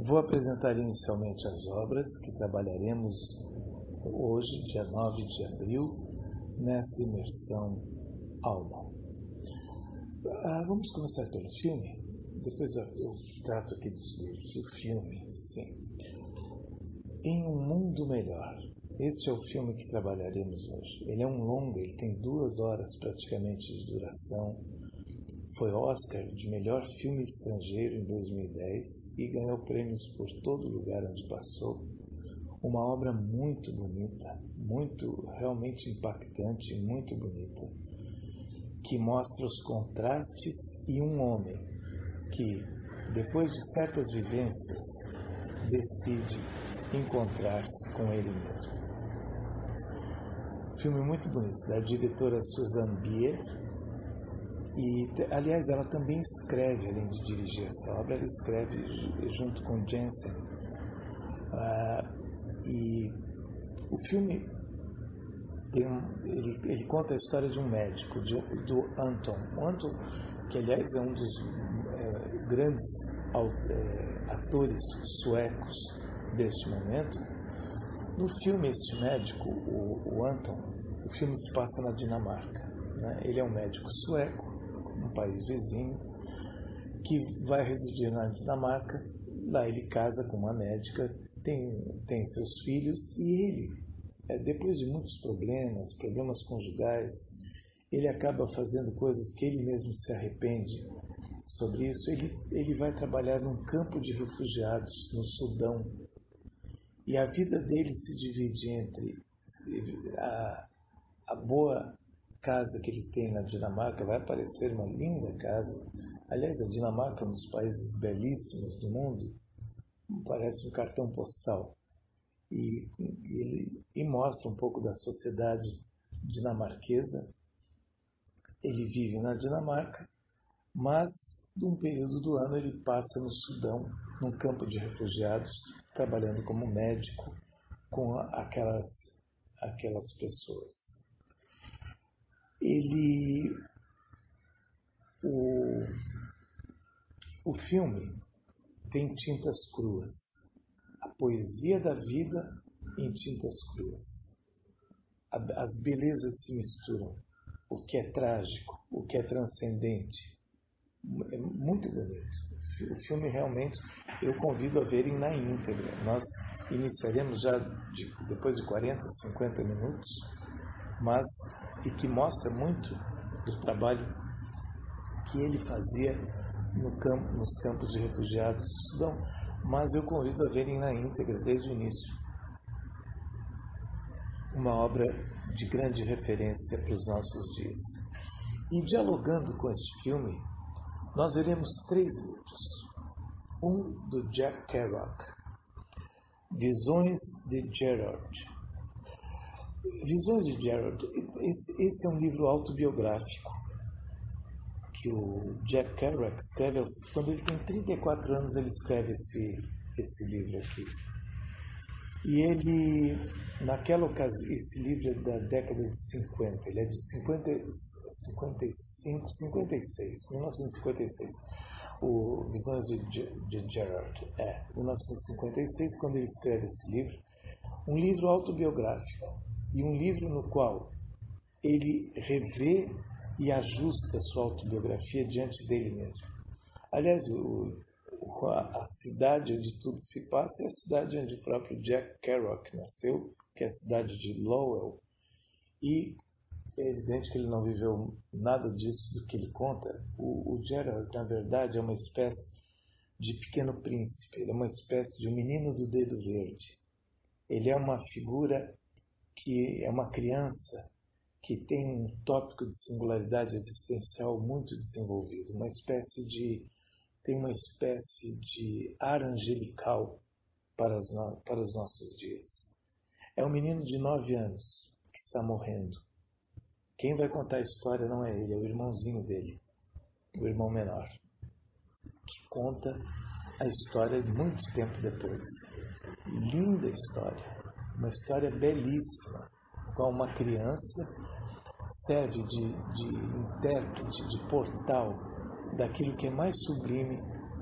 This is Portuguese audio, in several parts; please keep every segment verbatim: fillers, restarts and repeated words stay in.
Vou apresentar inicialmente as obras que trabalharemos hoje, dia nove de abril, nessa imersão Alma. Ah, vamos começar pelo filme? Depois eu, eu trato aqui dos livros. O filme, sim. Em um Mundo Melhor. Este é o filme que trabalharemos hoje. Ele é um longa, ele tem duas horas praticamente de duração. Foi Oscar de melhor filme estrangeiro em dois mil e dez e ganhou prêmios por todo lugar onde passou. Uma obra muito bonita, muito realmente impactante, muito bonita, que mostra os contrastes e um homem que, depois de certas vivências, decide encontrar-se com ele mesmo. Filme muito bonito, da diretora Susanne Bier. E, aliás, ela também escreve, além de dirigir essa obra, ela escreve junto com Jensen. Ah, e o filme tem um, ele, ele conta a história de um médico, de, do Anton. O Anton, que aliás é um dos é, grandes é, atores suecos deste momento. No filme, este médico, o, o Anton, o filme se passa na Dinamarca. Né? Ele é um médico sueco, um país vizinho, que vai residir na Dinamarca. Lá ele casa com uma médica, tem, tem seus filhos, e ele, depois de muitos problemas, problemas conjugais, ele acaba fazendo coisas que ele mesmo se arrepende sobre isso. Ele, ele vai trabalhar num campo de refugiados no Sudão, e a vida dele se divide entre a, a boa casa que ele tem na Dinamarca. Vai aparecer uma linda casa. Aliás, a Dinamarca é um dos países belíssimos do mundo. Parece um cartão postal. E, ele, e mostra um pouco da sociedade dinamarquesa. Ele vive na Dinamarca, mas, de um período do ano, ele passa no Sudão, num campo de refugiados, trabalhando como médico com aquelas, aquelas pessoas. Ele, o, o filme tem tintas cruas, a poesia da vida em tintas cruas. As belezas se misturam, o que é trágico, o que é transcendente. É muito bonito. O filme realmente, eu convido a verem na íntegra. Nós iniciaremos já de, depois de quarenta, cinquenta minutos, mas e que mostra muito do trabalho que ele fazia no campo, nos campos de refugiados do Sudão, mas eu convido a verem na íntegra desde o início. Uma obra de grande referência para os nossos dias. E dialogando com este filme, nós veremos três livros. Um do Jack Kerouac, Visões de Gerard. Visões de Gerard, esse, esse é um livro autobiográfico que o Jack Kerouac escreve. Quando ele tem trinta e quatro anos, ele escreve esse, esse livro aqui. E ele, naquela ocasião, esse livro é da década de cinquenta, ele é de cinquenta, cinquenta e cinco, cinquenta e seis, mil novecentos e cinquenta e seis. O Visões de, de Gerard é mil novecentos e cinquenta e seis, quando ele escreve esse livro. Um livro autobiográfico. E um livro no qual ele revê e ajusta a sua autobiografia diante dele mesmo. Aliás, o, a cidade onde tudo se passa é a cidade onde o próprio Jack Kerouac nasceu, que é a cidade de Lowell. E é evidente que ele não viveu nada disso do que ele conta. O, o Gerard, na verdade, é uma espécie de pequeno príncipe. Ele é uma espécie de um menino do dedo verde. Ele é uma figura que é uma criança que tem um tópico de singularidade existencial muito desenvolvido, uma espécie de tem uma espécie de ar angelical para os, no, para os nossos dias. É um menino de nove anos que está morrendo. Quem vai contar a história não é ele, é o irmãozinho dele, o irmão menor, que conta a história muito tempo depois. Linda história. Uma história belíssima, com uma criança serve de, de intérprete, de portal daquilo que é mais sublime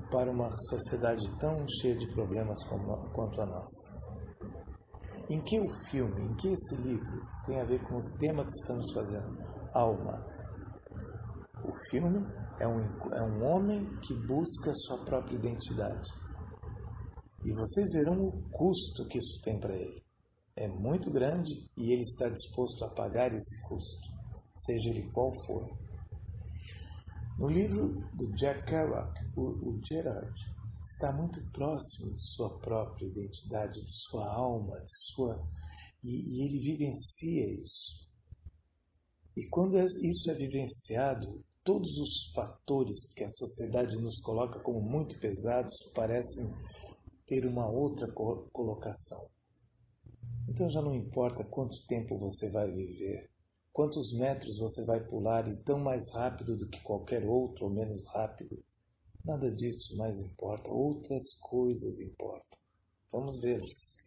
para uma sociedade tão cheia de problemas como, quanto a nossa. Em que o filme, em que esse livro tem a ver com o tema que estamos fazendo? Alma. O filme é um, é um homem que busca a sua própria identidade. E vocês verão o custo que isso tem para ele. É muito grande e ele está disposto a pagar esse custo, seja ele qual for. No livro do Jack Kerouac, o, o Gerard está muito próximo de sua própria identidade, de sua alma, de sua... E, e ele vivencia isso. E quando isso é vivenciado, todos os fatores que a sociedade nos coloca como muito pesados parecem ter uma outra colocação. Então já não importa quanto tempo você vai viver, quantos metros você vai pular e tão mais rápido do que qualquer outro ou menos rápido. Nada disso mais importa, outras coisas importam. Vamos ver.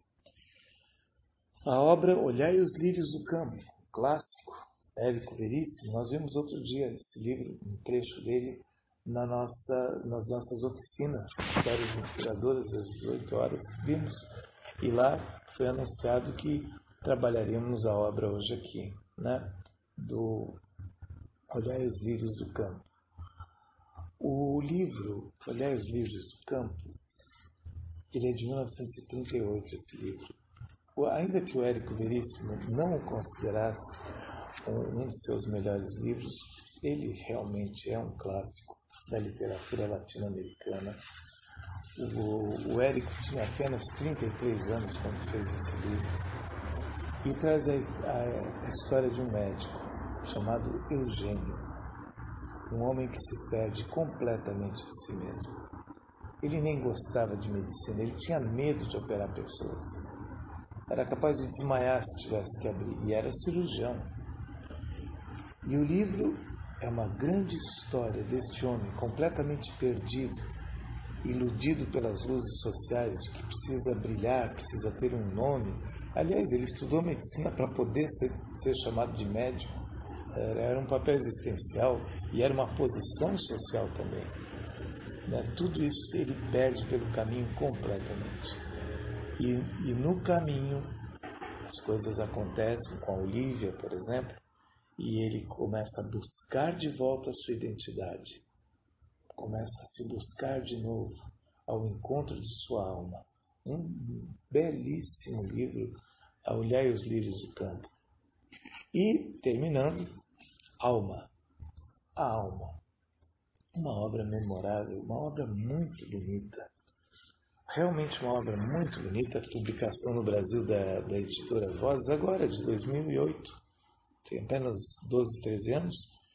A obra Olhai os Lírios do Campo, clássico, Érico Veríssimo. Nós vimos outro dia esse livro, um trecho dele, na nossa, nas nossas oficinas, Histórias Inspiradoras, às dezoito horas, vimos. E lá foi anunciado que trabalharíamos a obra hoje aqui, né? Do Olhai os Lírios do Campo. O livro Olhai os Lírios do Campo, ele é de mil novecentos e trinta e oito, esse livro. Ainda que o Érico Veríssimo não o considerasse um, um de seus melhores livros, ele realmente é um clássico da literatura latino-americana. O, o Érico tinha apenas trinta e três anos quando fez esse livro e traz a, a, a história de um médico chamado Eugênio, um homem que se perde completamente de si mesmo. Ele nem gostava de medicina, ele tinha medo de operar pessoas. Era capaz de desmaiar se tivesse que abrir, e era cirurgião. E o livro é uma grande história deste homem completamente perdido, iludido pelas luzes sociais de que precisa brilhar, precisa ter um nome. Aliás, ele estudou medicina para poder ser, ser chamado de médico. Era um papel existencial e era uma posição social também. Né? Tudo isso ele perde pelo caminho completamente. E, e no caminho as coisas acontecem com a Olivia, por exemplo, e ele começa a buscar de volta a sua identidade. Começa a se buscar de novo ao encontro de sua alma. Um belíssimo livro, A Olhai os Lírios do Campo. E, terminando, Alma. A Alma. Uma obra memorável, uma obra muito bonita. Realmente uma obra muito bonita, publicação no Brasil da, da editora Vozes, agora, de dois mil e oito. Tem apenas doze, treze anos.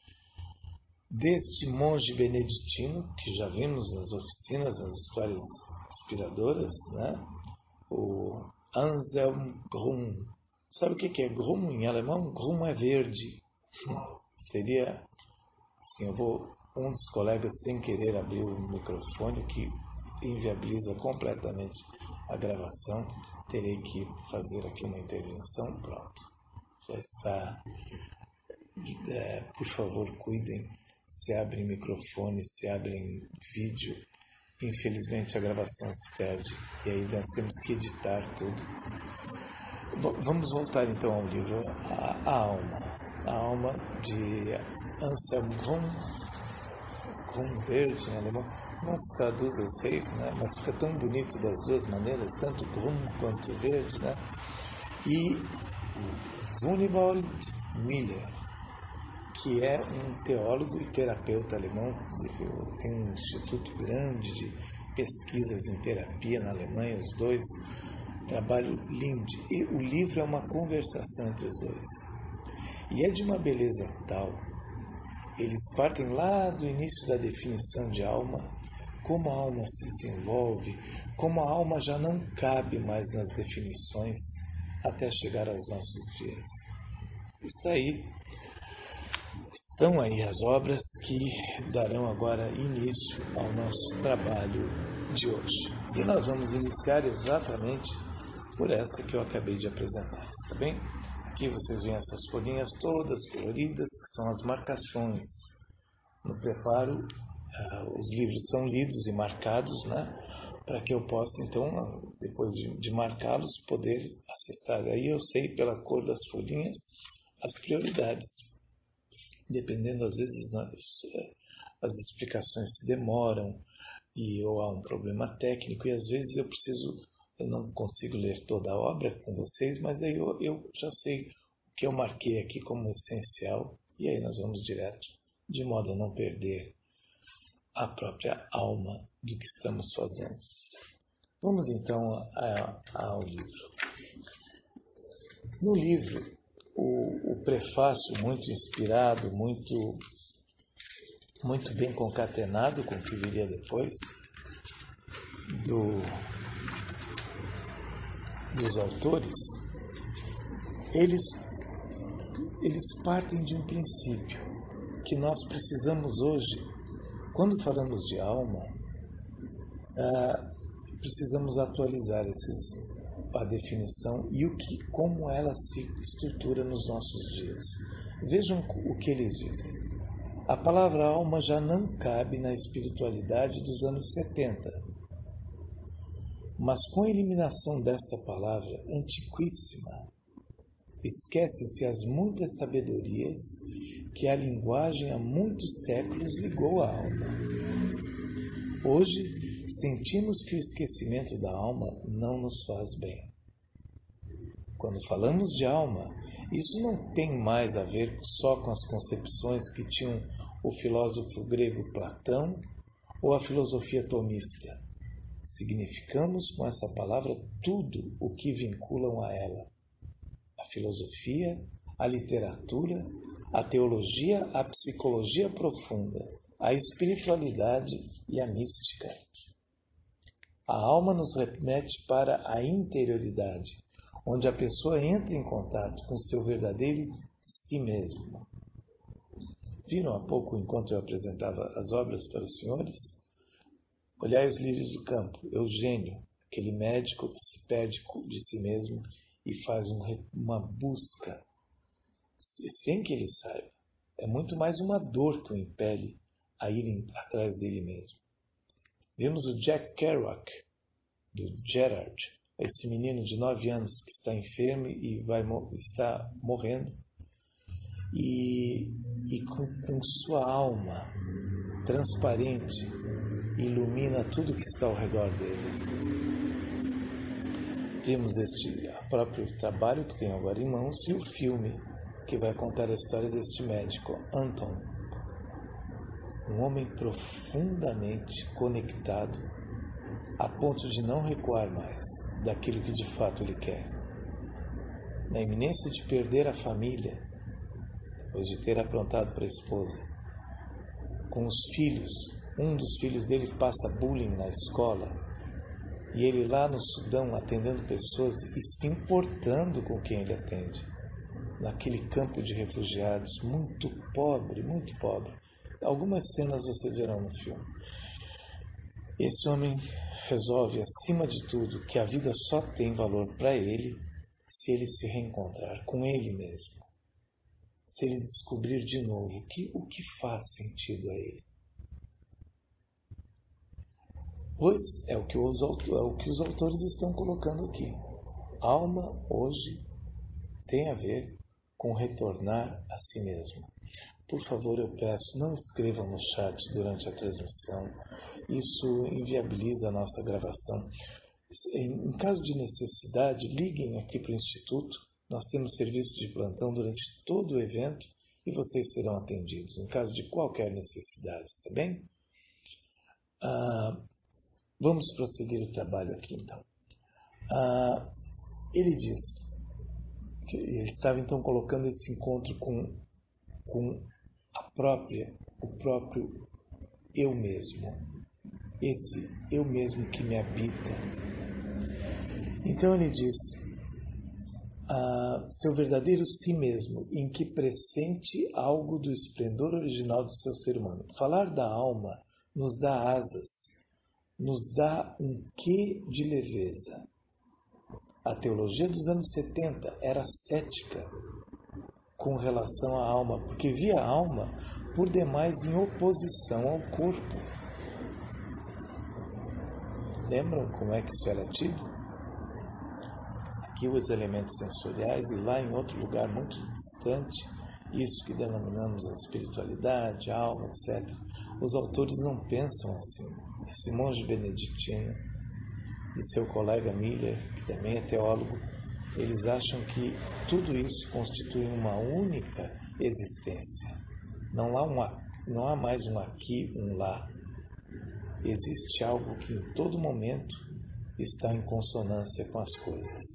Deste monge beneditino, que já vimos nas oficinas, nas histórias inspiradoras, né? O Anselm Grün. Sabe o que é Grün em alemão? Grün é verde. Seria, assim, eu vou, um dos colegas sem querer abrir o microfone, que inviabiliza completamente a gravação, terei que fazer aqui uma intervenção, pronto. Já está, é, por favor, cuidem. Se abrem microfone, se abrem vídeo, infelizmente a gravação se perde e aí nós temos que editar tudo. Bom, vamos voltar então ao livro A, a Alma. A Alma de Anselm Grün, Grün verde em alemão. Não se traduz, eu sei, né? Mas fica tão bonito das duas maneiras, tanto Grün quanto verde, né? E Wunibald Miller, que é um teólogo e terapeuta alemão, tem um instituto grande de pesquisas em terapia na Alemanha, os dois, trabalho lindo. E o livro é uma conversação entre os dois. E é de uma beleza tal. Eles partem lá do início da definição de alma, como a alma se desenvolve, como a alma já não cabe mais nas definições até chegar aos nossos dias. Está aí. Estão aí as obras que darão agora início ao nosso trabalho de hoje. E nós vamos iniciar exatamente por esta que eu acabei de apresentar, tá bem? Aqui vocês veem essas folhinhas todas coloridas, que são as marcações no preparo ah, os livros são lidos e marcados, né? Para que eu possa, então, depois de, de marcá-los, poder acessar. Aí eu sei, pela cor das folhinhas, as prioridades. Dependendo, às vezes, né, as explicações se demoram, e, ou há um problema técnico, e às vezes eu preciso, eu não consigo ler toda a obra com vocês, mas aí eu, eu já sei o que eu marquei aqui como essencial, e aí nós vamos direto, de modo a não perder a própria alma do que estamos fazendo. Vamos então a, a, ao livro. No livro, o, o prefácio muito inspirado, muito, muito bem concatenado com o que viria depois, do, dos autores, eles, eles partem de um princípio que nós precisamos hoje. Quando falamos de alma, ah, precisamos atualizar esses, a definição e o que, como ela se estrutura nos nossos dias. Vejam o que eles dizem. A palavra alma já não cabe na espiritualidade dos anos setenta, mas com a eliminação desta palavra antiquíssima, esquecem-se as muitas sabedorias que a linguagem há muitos séculos ligou à alma. Hoje, sentimos que o esquecimento da alma não nos faz bem. Quando falamos de alma, isso não tem mais a ver só com as concepções que tinham o filósofo grego Platão ou a filosofia tomista. Significamos com essa palavra tudo o que vinculam a ela. A filosofia, a literatura, a teologia, a psicologia profunda, a espiritualidade e a mística. A alma nos remete para a interioridade, onde a pessoa entra em contato com seu verdadeiro si mesmo. Viram há pouco, enquanto eu apresentava as obras para os senhores? Olhai os lírios do campo, Eugênio, aquele médico que se perde de si mesmo e faz um, uma busca, sem que ele saiba. É muito mais uma dor que o impele a ir atrás dele mesmo. Vemos o Jack Kerouac, do Gerard, esse menino de nove anos que está enfermo e vai, está morrendo, e, e com, com sua alma transparente ilumina tudo que está ao redor dele. Vimos este próprio trabalho que tenho agora em mãos e o filme que vai contar a história deste médico, Anton, um homem profundamente conectado a ponto de não recuar mais daquilo que de fato ele quer. Na iminência de perder a família, depois de ter aprontado para a esposa, com os filhos, um dos filhos dele passa bullying na escola, e ele lá no Sudão atendendo pessoas e se importando com quem ele atende, naquele campo de refugiados, muito pobre, muito pobre. Algumas cenas vocês verão no filme. Esse homem resolve, acima de tudo, que a vida só tem valor para ele se ele se reencontrar com ele mesmo. Se ele descobrir de novo o que, o que faz sentido a ele. Pois é o, que os, é o que os autores estão colocando aqui. Alma, hoje, tem a ver com retornar a si mesmo. Por favor, eu peço, não escrevam no chat durante a transmissão. Isso inviabiliza a nossa gravação. Em, em caso de necessidade, liguem aqui para o Instituto. Nós temos serviço de plantão durante todo o evento e vocês serão atendidos em caso de qualquer necessidade, tá bem? Ah, vamos prosseguir o trabalho aqui, então. Ah, ele diz que ele estava, então, colocando esse encontro com, com a própria, o próprio eu mesmo. Esse eu mesmo que me habita. Então ele diz, ah, seu verdadeiro si mesmo, em que pressente algo do esplendor original do seu ser humano. Falar da alma nos dá asas, nos dá um quê de leveza. A teologia dos anos setenta era cética com relação à alma, porque via a alma por demais em oposição ao corpo. Lembram como é que isso era tido? Aqui os elementos sensoriais e lá em outro lugar muito distante, isso que denominamos a espiritualidade, a alma, etcétera. Os autores não pensam assim. Esse monge beneditino e seu colega Miller, que também é teólogo, eles acham que tudo isso constitui uma única existência. Não há, uma, não há mais um aqui, um lá. Existe algo que em todo momento está em consonância com as coisas.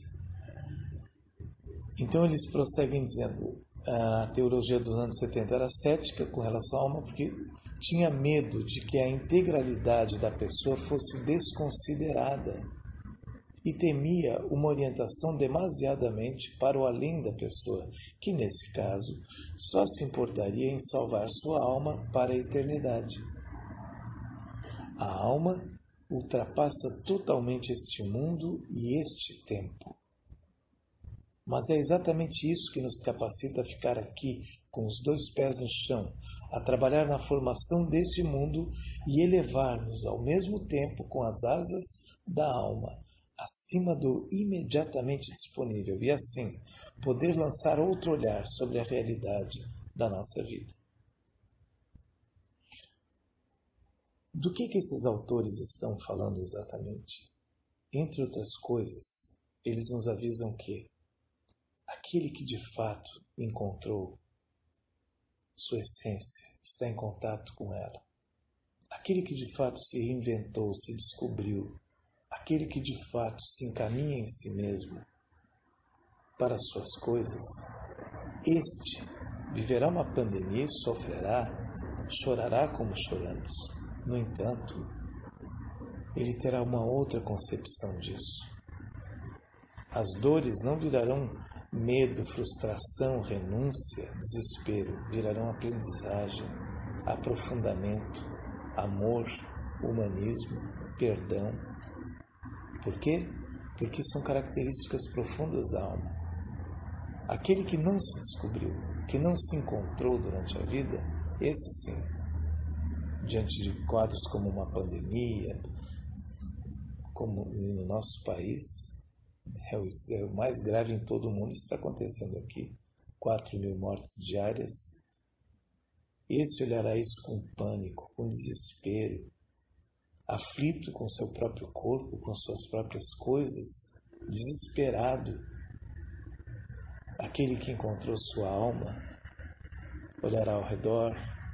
Então eles prosseguem dizendo, a teologia dos anos setenta era cética com relação à alma porque tinha medo de que a integralidade da pessoa fosse desconsiderada e temia uma orientação demasiadamente para o além da pessoa, que nesse caso só se importaria em salvar sua alma para a eternidade. A alma ultrapassa totalmente este mundo e este tempo. Mas é exatamente isso que nos capacita a ficar aqui, com os dois pés no chão, a trabalhar na formação deste mundo e elevar-nos ao mesmo tempo com as asas da alma, acima do imediatamente disponível, e assim poder lançar outro olhar sobre a realidade da nossa vida. Do que, que esses autores estão falando exatamente? Entre outras coisas, eles nos avisam que aquele que de fato encontrou sua essência está em contato com ela. Aquele que de fato se reinventou, se descobriu, aquele que de fato se encaminha em si mesmo para as suas coisas, este viverá uma pandemia e sofrerá, chorará como choramos. No entanto, ele terá uma outra concepção disso. As dores não virarão medo, frustração, renúncia, desespero, virarão aprendizagem, aprofundamento, amor, humanismo, perdão. Por quê? Porque são características profundas da alma. Aquele que não se descobriu, que não se encontrou durante a vida, esse sim, diante de quadros como uma pandemia, como no nosso país, é o, é o mais grave em todo o mundo, isso está acontecendo aqui, quatro mil mortes diárias. Esse olhará isso com pânico, com desespero, aflito com seu próprio corpo, com suas próprias coisas, desesperado. Aquele que encontrou sua alma olhará ao redor.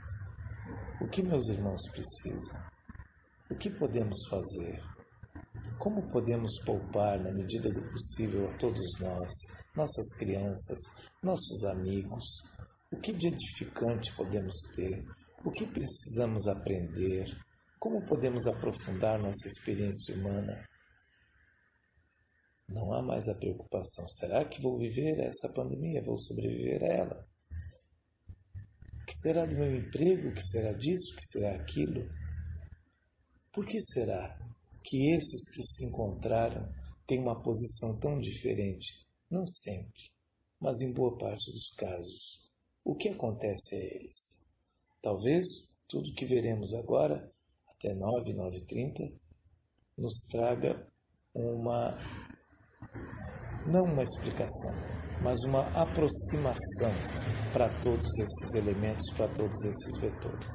O que meus irmãos precisam? O que podemos fazer? Como podemos poupar, na medida do possível, a todos nós, nossas crianças, nossos amigos? O que de edificante podemos ter? O que precisamos aprender? Como podemos aprofundar nossa experiência humana? Não há mais a preocupação. Será que vou viver essa pandemia? Vou sobreviver a ela? O que será do meu emprego? O que será disso? O que será aquilo? Por que será que esses que se encontraram têm uma posição tão diferente? Não sempre, mas em boa parte dos casos. O que acontece a eles? Talvez tudo que veremos agora, até nove, nove e trinta, nos traga uma, não uma explicação, mas uma aproximação para todos esses elementos, para todos esses vetores.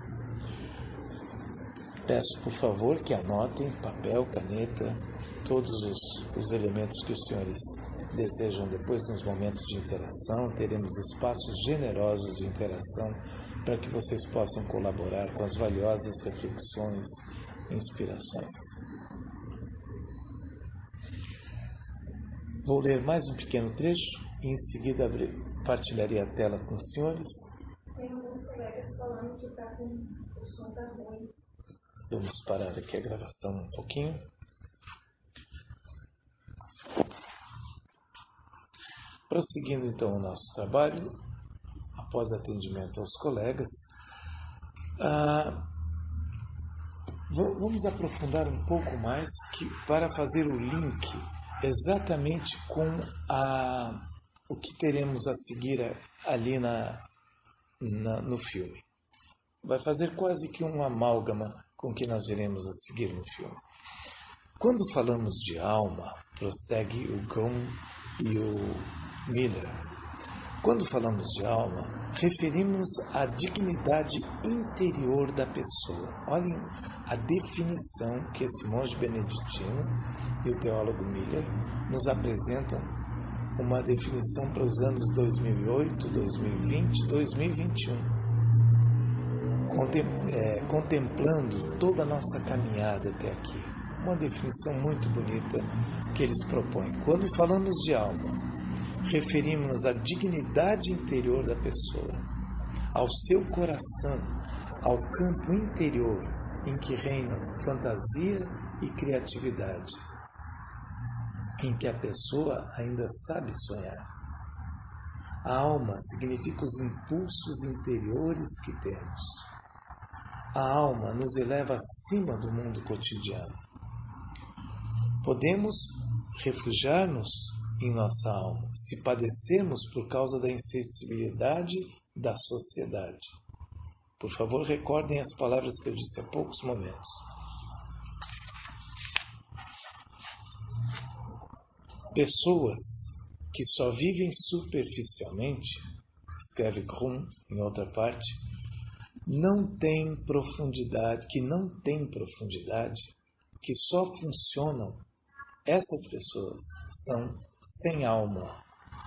Peço, por favor, que anotem papel, caneta, todos os, os elementos que os senhores desejam depois nos momentos de interação. Teremos espaços generosos de interação para que vocês possam colaborar com as valiosas reflexões e inspirações. Vou ler mais um pequeno trecho e em seguida abrir, partilharei a tela com os senhores. Tem alguns colegas falando que tá com, o som está ruim. Vamos parar aqui a gravação um pouquinho. Prosseguindo então o nosso trabalho, após atendimento aos colegas, ah, vamos aprofundar um pouco mais que, para fazer o link exatamente com a, o que teremos a seguir ali na, na, no filme. vai fazer quase que um amálgama com o que nós veremos a seguir no filme. Quando falamos de alma, prossegue o Grum e o Miller, quando falamos de alma, referimos à dignidade interior da pessoa. Olhem a definição que esse monge beneditino e o teólogo Miller nos apresentam, uma definição para os anos dois mil e oito, dois mil e vinte, dois mil e vinte e um. Contemplando toda a nossa caminhada até aqui. Uma definição muito bonita que eles propõem. Quando falamos de alma, referimos-nos à dignidade interior da pessoa, ao seu coração, ao campo interior em que reinam fantasia e criatividade, em que a pessoa ainda sabe sonhar. A alma significa os impulsos interiores que temos. A alma nos eleva acima do mundo cotidiano. Podemos refugiar-nos em nossa alma se padecermos por causa da insensibilidade da sociedade. Por favor, recordem as palavras que eu disse há poucos momentos. Pessoas que só vivem superficialmente, escreve Grum em outra parte, não têm profundidade, que não têm profundidade, que só funcionam, essas pessoas são sem alma.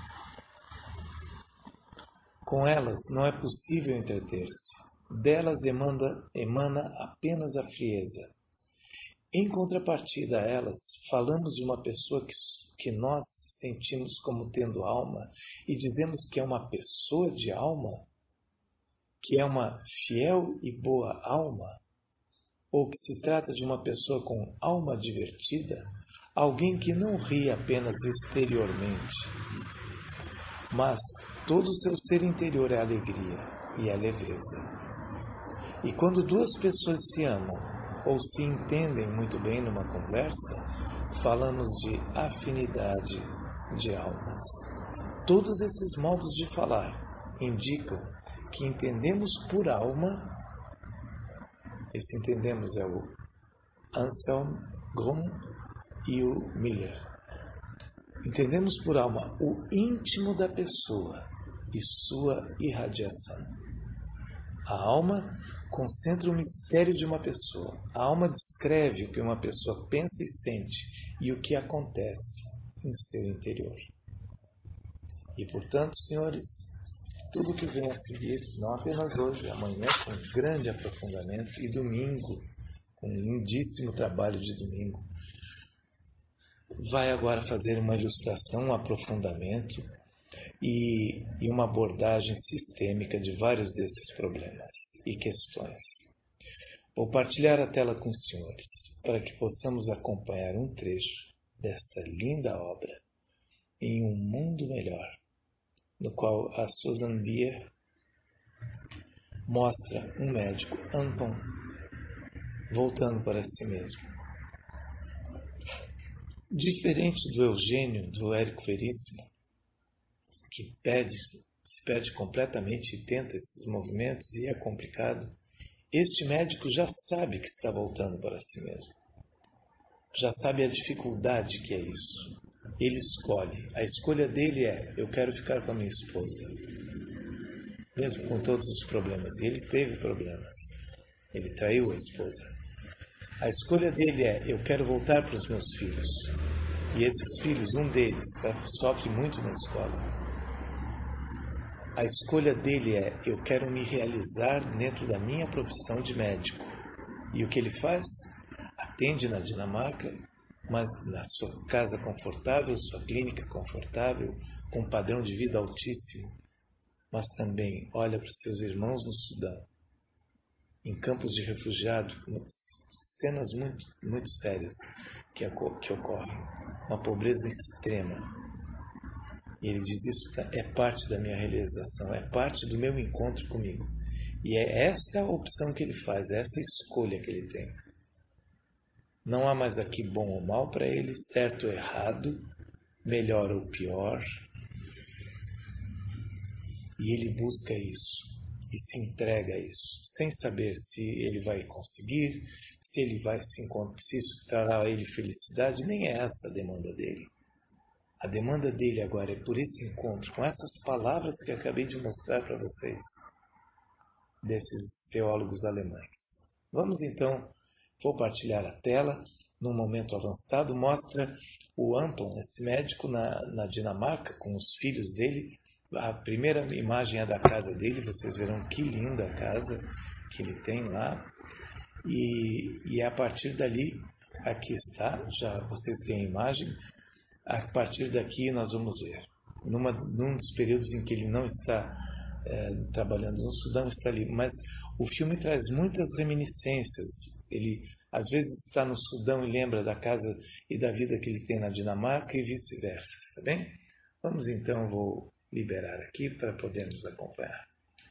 Com elas não é possível entreter-se. Delas emana, emana apenas a frieza. Em contrapartida a elas, falamos de uma pessoa que, que nós sentimos como tendo alma e dizemos que é uma pessoa de alma, que é uma fiel e boa alma, ou que se trata de uma pessoa com alma divertida, alguém que não ri apenas exteriormente, mas todo o seu ser interior é alegria e é leveza. E quando duas pessoas se amam ou se entendem muito bem numa conversa, falamos de afinidade de almas. Todos esses modos de falar indicam que entendemos por alma, esse entendemos é o Anselm, Grum e o Miller. Entendemos por alma o íntimo da pessoa e sua irradiação. A alma concentra o mistério de uma pessoa. A alma descreve o que uma pessoa pensa e sente e o que acontece em seu interior. E, portanto, senhores, tudo o que vem a seguir, não apenas hoje, amanhã com grande aprofundamento e domingo, com um lindíssimo trabalho de domingo, vai agora fazer uma ilustração, um aprofundamento e, e uma abordagem sistêmica de vários desses problemas e questões. Vou partilhar a tela com os senhores, para que possamos acompanhar um trecho desta linda obra em um mundo melhor, no qual a Susan Bier mostra um médico, Anton, voltando para si mesmo. Diferente do Eugênio, do Érico Veríssimo, que perde, se perde completamente e tenta esses movimentos e é complicado, este médico já sabe que está voltando para si mesmo. Já sabe a dificuldade que é isso. Ele escolhe. A escolha dele é: eu quero ficar com a minha esposa. Mesmo com todos os problemas. E ele teve problemas. Ele traiu a esposa. A escolha dele é: eu quero voltar para os meus filhos. E esses filhos, um deles, sofre muito na escola. A escolha dele é: eu quero me realizar dentro da minha profissão de médico. E o que ele faz? Atende na Dinamarca, mas na sua casa confortável, sua clínica confortável, com um padrão de vida altíssimo, mas também olha para os seus irmãos no Sudão, em campos de refugiados, cenas muito, muito sérias que, que ocorrem, uma pobreza extrema. E ele diz: isso é parte da minha realização, é parte do meu encontro comigo. E é esta a opção que ele faz, é essa escolha que ele tem. Não há mais aqui bom ou mal para ele, certo ou errado, melhor ou pior. E ele busca isso. e se entrega a isso, sem saber se ele vai conseguir, se ele vai se encontrar, se isso trará a ele felicidade. Nem é essa a demanda dele. A demanda dele agora é por esse encontro com essas palavras que acabei de mostrar para vocês, desses teólogos alemães. Vamos então, vou partilhar a tela. Num momento avançado, mostra o Anton, esse médico, na, na Dinamarca, com os filhos dele. A primeira imagem é da casa dele, vocês verão que linda a casa que ele tem lá. E, e a partir dali, aqui está, já vocês têm a imagem. A partir daqui nós vamos ver. Numa, num dos períodos em que ele não está é, trabalhando no Sudão, está ali. Mas o filme traz muitas reminiscências. Ele às vezes está no Sudão e lembra da casa e da vida que ele tem na Dinamarca e vice-versa. Tá bem? Vamos então, vou liberar aqui para podermos acompanhar.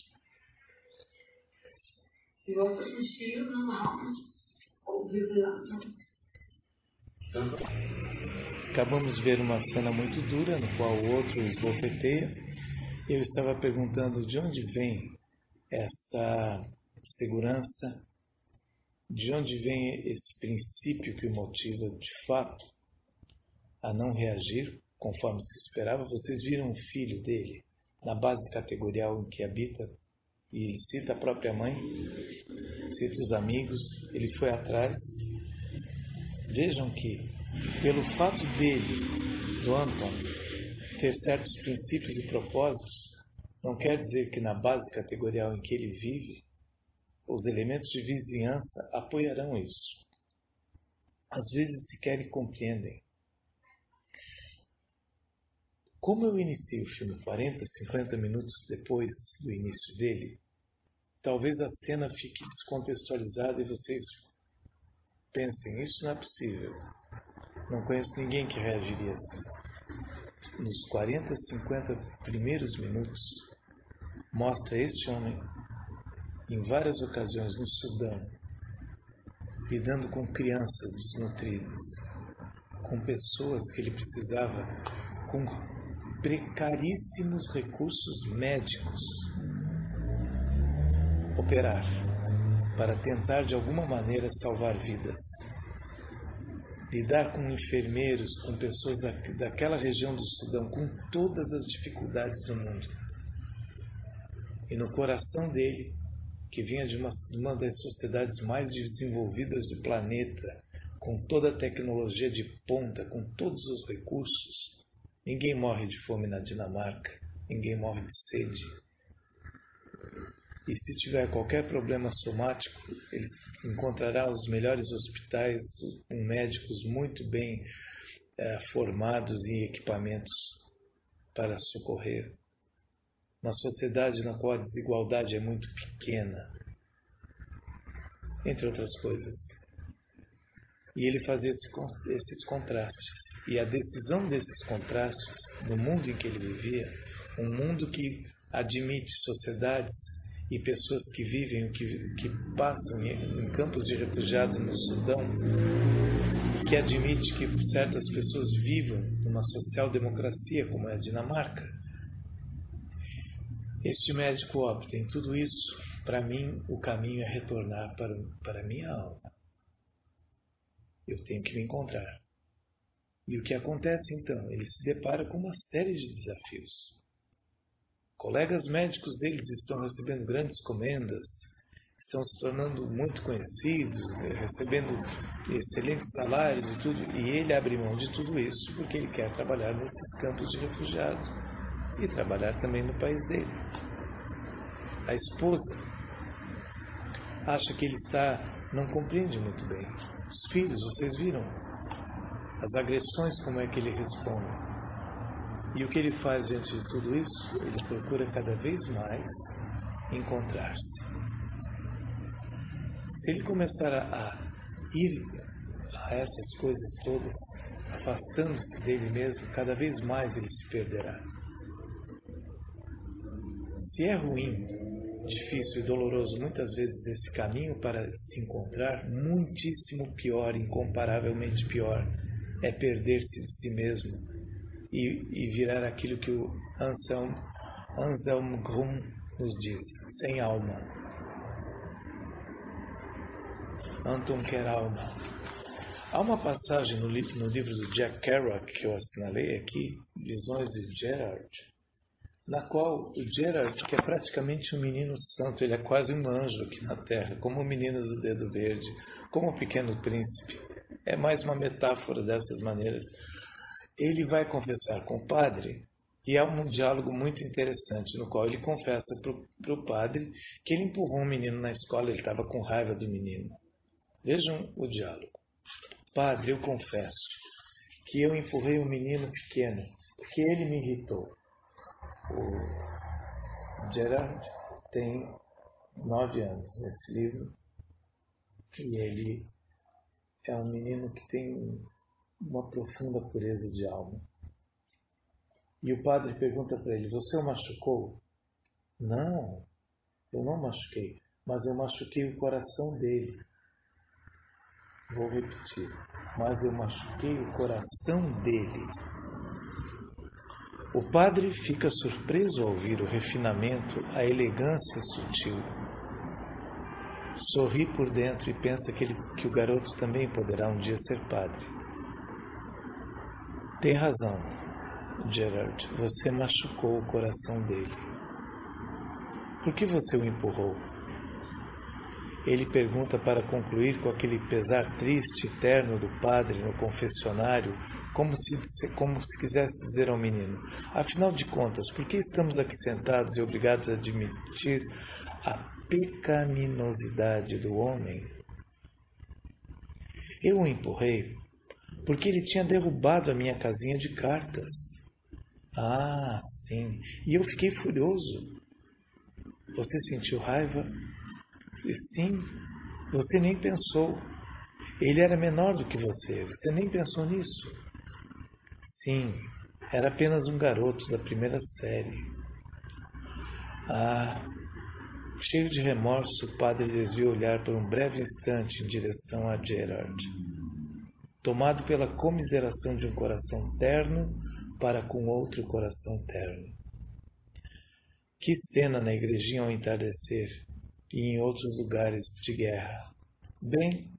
Acabamos de ver uma cena muito dura, no qual o outro esbofeteia. Eu estava perguntando de onde vem essa segurança, de onde vem esse princípio que o motiva de fato a não reagir conforme se esperava. Vocês viram o filho dele na base categorial em que habita, e ele cita a própria mãe, cita os amigos, ele foi atrás. Vejam que, pelo fato dele, do Anton, ter certos princípios e propósitos, não quer dizer que na base categorial em que ele vive, os elementos de vizinhança apoiarão isso. Às vezes sequer compreendem. Como eu inicio o filme quarenta, cinquenta minutos depois do início dele, talvez a cena fique descontextualizada e vocês pensem, isso não é possível. Não conheço ninguém que reagiria assim. Nos quarenta, cinquenta primeiros minutos, mostra este homem, em várias ocasiões no Sudão, lidando com crianças desnutridas, com pessoas que ele precisava, com precaríssimos recursos médicos, operar, para tentar de alguma maneira salvar vidas. Lidar com enfermeiros, com pessoas da, daquela região do Sudão, com todas as dificuldades do mundo. E no coração dele, que vinha de uma, uma das sociedades mais desenvolvidas do planeta, com toda a tecnologia de ponta, com todos os recursos, ninguém morre de fome na Dinamarca, ninguém morre de sede. E se tiver qualquer problema somático, ele encontrará os melhores hospitais, com médicos muito bem é, formados em equipamentos para socorrer. Uma sociedade na qual a desigualdade é muito pequena, entre outras coisas. E ele fazia esse, esses contrastes. E a decisão desses contrastes, no mundo em que ele vivia, um mundo que admite sociedades e pessoas que vivem, que, que passam em, em campos de refugiados no Sudão, que admite que certas pessoas vivam numa social-democracia como é a Dinamarca. Este médico opta em tudo isso. Para mim, o caminho é retornar para, para a minha alma. Eu tenho que me encontrar. E o que acontece então? Ele se depara com uma série de desafios. Colegas médicos deles estão recebendo grandes comendas, estão se tornando muito conhecidos, recebendo excelentes salários e tudo, e ele abre mão de tudo isso porque ele quer trabalhar nesses campos de refugiados e trabalhar também no país dele. A esposa acha que ele está, não compreende muito bem. Os filhos, vocês viram as agressões, como é que ele responde. E o que ele faz diante de tudo isso? Ele procura cada vez mais encontrar-se. Se ele começar a, a ir a essas coisas todas, afastando-se dele mesmo, cada vez mais ele se perderá. Se é ruim, difícil e doloroso muitas vezes esse caminho para se encontrar, muitíssimo pior, incomparavelmente pior, é perder-se de si mesmo e, e virar aquilo que o Anselm, Anselm Grün nos diz. sem alma. Anton quer alma. Há uma passagem no, li no livro do Jack Kerouac que eu assinalei aqui, Visões de Gerard, na qual o Gerard, que é praticamente um menino santo, ele é quase um anjo aqui na Terra, como o menino do dedo verde, como o pequeno príncipe. É mais uma metáfora dessas maneiras. Ele vai confessar com o padre, e há um diálogo muito interessante, no qual ele confessa para o padre que ele empurrou um menino na escola, ele estava com raiva do menino. Vejam o diálogo. Padre, eu confesso que eu empurrei um menino pequeno, porque ele me irritou. O Gerard tem nove anos nesse livro, e ele é um menino que tem uma profunda pureza de alma. E o padre pergunta para ele, você o machucou? Não, eu não machuquei, mas eu machuquei o coração dele. Vou repetir, mas eu machuquei o coração dele. O padre fica surpreso ao ouvir o refinamento, a elegância sutil. Sorri por dentro e pensa que, ele, que o garoto também poderá um dia ser padre. Tem razão, Gerard, você machucou o coração dele. Por que você o empurrou? Ele pergunta para concluir com aquele pesar triste e terno do padre no confessionário, como se, como se quisesse dizer ao menino, afinal de contas, por que estamos aqui sentados e obrigados a admitir a pecaminosidade do homem? Eu o empurrei porque ele tinha derrubado a minha casinha de cartas. Ah, sim, e eu fiquei furioso. Você sentiu raiva? Sim, você nem pensou. Ele era menor do que você, você nem pensou nisso. Sim, era apenas um garoto da primeira série. Ah, cheio de remorso, o padre desviou o olhar por um breve instante em direção a Gerard, tomado pela comiseração de um coração terno para com outro coração terno. Que cena na igrejinha ao entardecer e em outros lugares de guerra. Bem,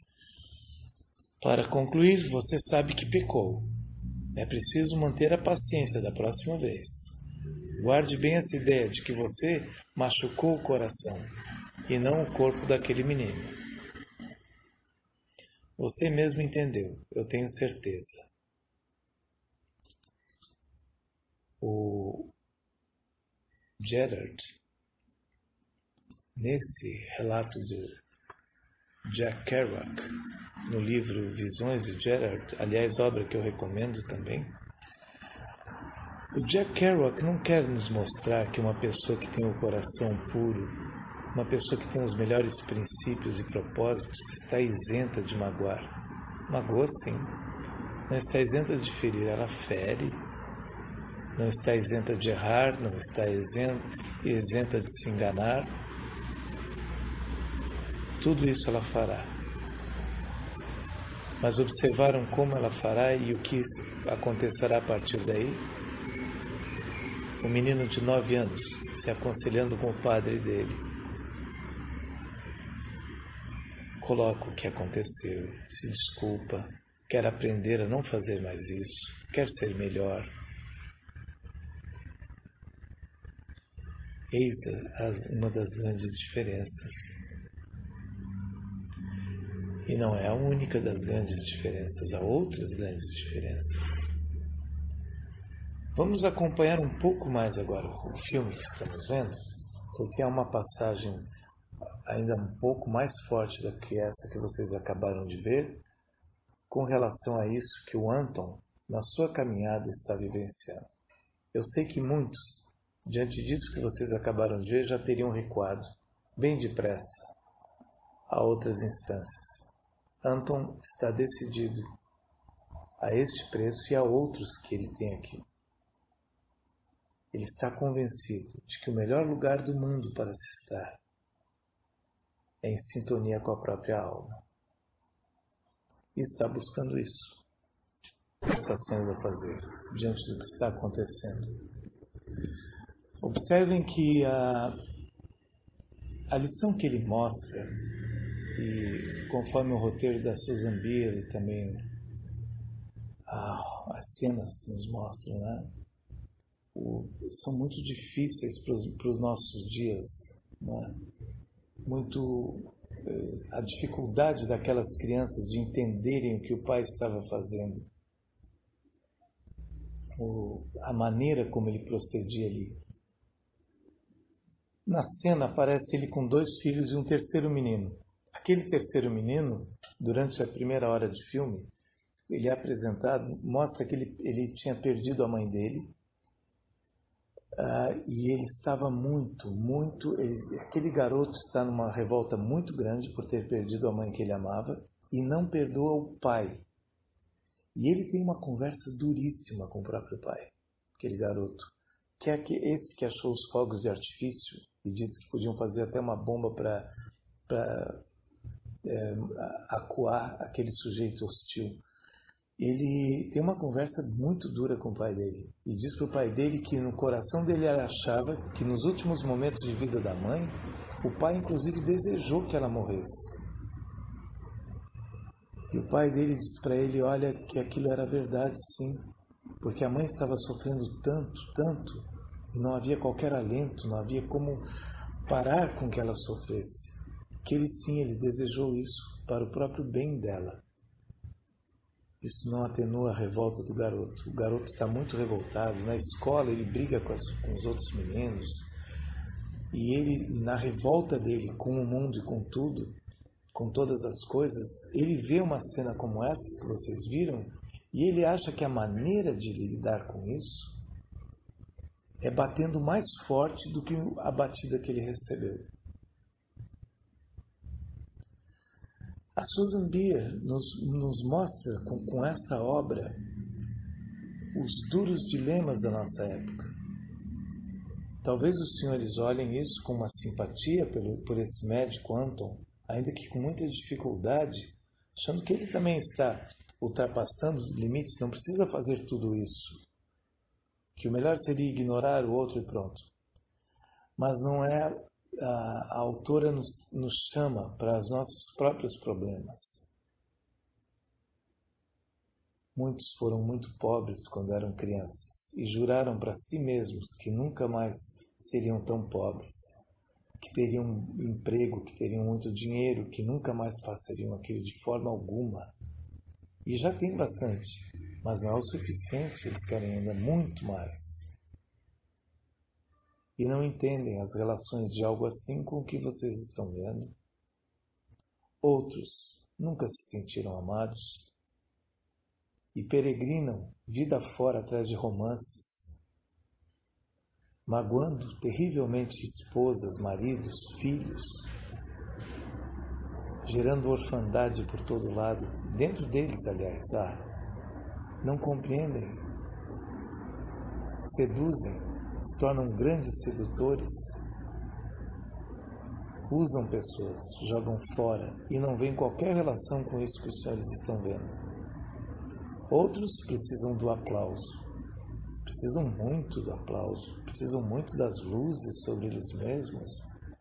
para concluir, você sabe que pecou. É preciso manter a paciência da próxima vez. Guarde bem essa ideia de que você machucou o coração e não o corpo daquele menino. Você mesmo entendeu, eu tenho certeza. O Gerard, nesse relato de Jack Kerouac, no livro Visões de Gerard, aliás, obra que eu recomendo também, o Jack Kerouac não quer nos mostrar que uma pessoa que tem o coração puro, uma pessoa que tem os melhores princípios e propósitos, está isenta de magoar. Magoa sim. Não está isenta de ferir, ela fere. Não está isenta de errar, não está isenta, isenta de se enganar. Tudo isso ela fará. Mas observaram como ela fará e o que acontecerá a partir daí? O menino de nove anos se aconselhando com o padre dele. Coloca o que aconteceu, se desculpa, quer aprender a não fazer mais isso, quer ser melhor. Eis a, uma das grandes diferenças. E não é a única das grandes diferenças, há outras grandes diferenças. Vamos acompanhar um pouco mais agora o filme que estamos vendo, porque é uma passagem ainda um pouco mais forte do que essa que vocês acabaram de ver, com relação a isso que o Anton, na sua caminhada, está vivenciando. Eu sei que muitos, diante disso que vocês acabaram de ver, já teriam recuado, bem depressa, a outras instâncias. Anton está decidido a este preço e a outros que ele tem aqui. Ele está convencido de que o melhor lugar do mundo para se estar é em sintonia com a própria alma. E está buscando isso. Ações a fazer diante do que está acontecendo. Observem que a, a lição que ele mostra, e conforme o roteiro da Susan Bier e também ah, as cenas nos mostram, né? O, são muito difíceis para os nossos dias, né? Muito eh, a dificuldade daquelas crianças de entenderem o que o pai estava fazendo, o, a maneira como ele procedia ali. Na cena aparece ele com dois filhos e um terceiro menino. Aquele terceiro menino, durante a primeira hora de filme, ele é apresentado, mostra que ele, ele tinha perdido a mãe dele, uh, e ele estava muito, muito... Ele, aquele garoto está numa revolta muito grande por ter perdido a mãe que ele amava e não perdoa o pai. E ele tem uma conversa duríssima com o próprio pai, aquele garoto, que é esse que achou os fogos de artifício e disse que podiam fazer até uma bomba para para é, acuar aquele sujeito hostil. Ele tem uma conversa muito dura com o pai dele e diz para o pai dele que no coração dele ele achava que nos últimos momentos de vida da mãe, o pai inclusive desejou que ela morresse. E o pai dele diz para ele, olha, que aquilo era verdade sim, porque a mãe estava sofrendo tanto, tanto, e não havia qualquer alento, não havia como parar com que ela sofresse. Que ele sim, ele desejou isso para o próprio bem dela. Isso não atenua a revolta do garoto. O garoto está muito revoltado. Na escola ele briga com, as, com os outros meninos. E ele, na revolta dele com o mundo e com tudo, com todas as coisas, ele vê uma cena como essa que vocês viram e ele acha que a maneira de lidar com isso é batendo mais forte do que a batida que ele recebeu. A Susan Bier nos, nos mostra com, com essa obra os duros dilemas da nossa época. Talvez os senhores olhem isso com uma simpatia pelo, por esse médico Anton, ainda que com muita dificuldade, achando que ele também está ultrapassando os limites, não precisa fazer tudo isso, que o melhor seria ignorar o outro e pronto. Mas não é... A, a autora nos, nos chama para os nossos próprios problemas. Muitos foram muito pobres quando eram crianças e juraram para si mesmos que nunca mais seriam tão pobres, que teriam um emprego, que teriam muito dinheiro, que nunca mais passariam aquilo de forma alguma. E já tem bastante, mas não é o suficiente, eles querem ainda muito mais. E não entendem as relações de algo assim com o que vocês estão vendo. Outros nunca se sentiram amados e peregrinam vida fora atrás de romances, magoando terrivelmente esposas, maridos, filhos, gerando orfandade por todo lado, dentro deles, aliás, ah, não compreendem, seduzem, se tornam grandes sedutores, usam pessoas, jogam fora e não veem qualquer relação com isso que os senhores estão vendo. Outros precisam do aplauso, precisam muito do aplauso, precisam muito das luzes sobre eles mesmos,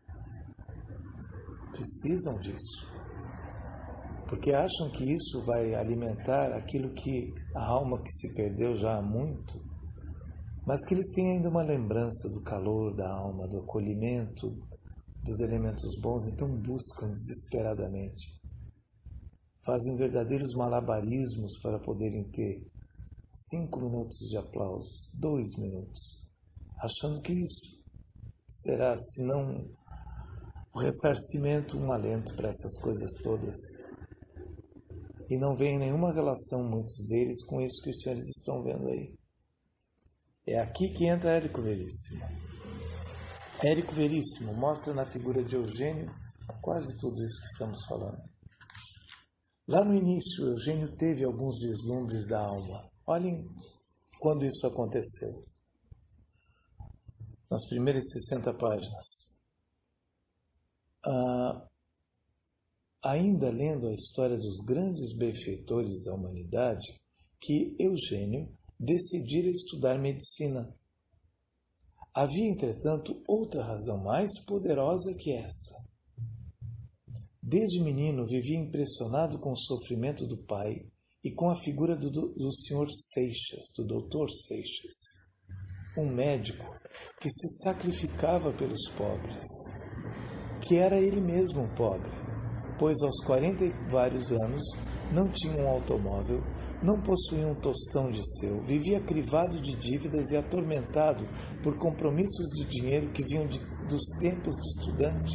precisam disso, porque acham que isso vai alimentar aquilo que a alma que se perdeu já há muito, mas que eles têm ainda uma lembrança do calor da alma, do acolhimento dos elementos bons, então buscam desesperadamente. Fazem verdadeiros malabarismos para poderem ter cinco minutos de aplausos, dois minutos, achando que isso será, se não o ressarcimento, um alento para essas coisas todas. E não vem nenhuma relação, muitos deles, com isso que os senhores estão vendo aí. É aqui que entra Érico Veríssimo. Érico Veríssimo mostra na figura de Eugênio quase tudo isso que estamos falando. Lá no início, Eugênio teve alguns vislumbres da alma. Olhem quando isso aconteceu. Nas primeiras sessenta páginas. Ah, ainda lendo a história dos grandes benfeitores da humanidade, que Eugênio decidira estudar medicina. Havia, entretanto, outra razão mais poderosa que essa. Desde menino vivia impressionado com o sofrimento do pai e com a figura do, do senhor Seixas, do doutor Seixas, um médico que se sacrificava pelos pobres, que era ele mesmo um pobre, pois aos quarenta e vários anos não tinha um automóvel, não possuía um tostão de seu, vivia crivado de dívidas e atormentado por compromissos de dinheiro que vinham de, dos tempos de estudante.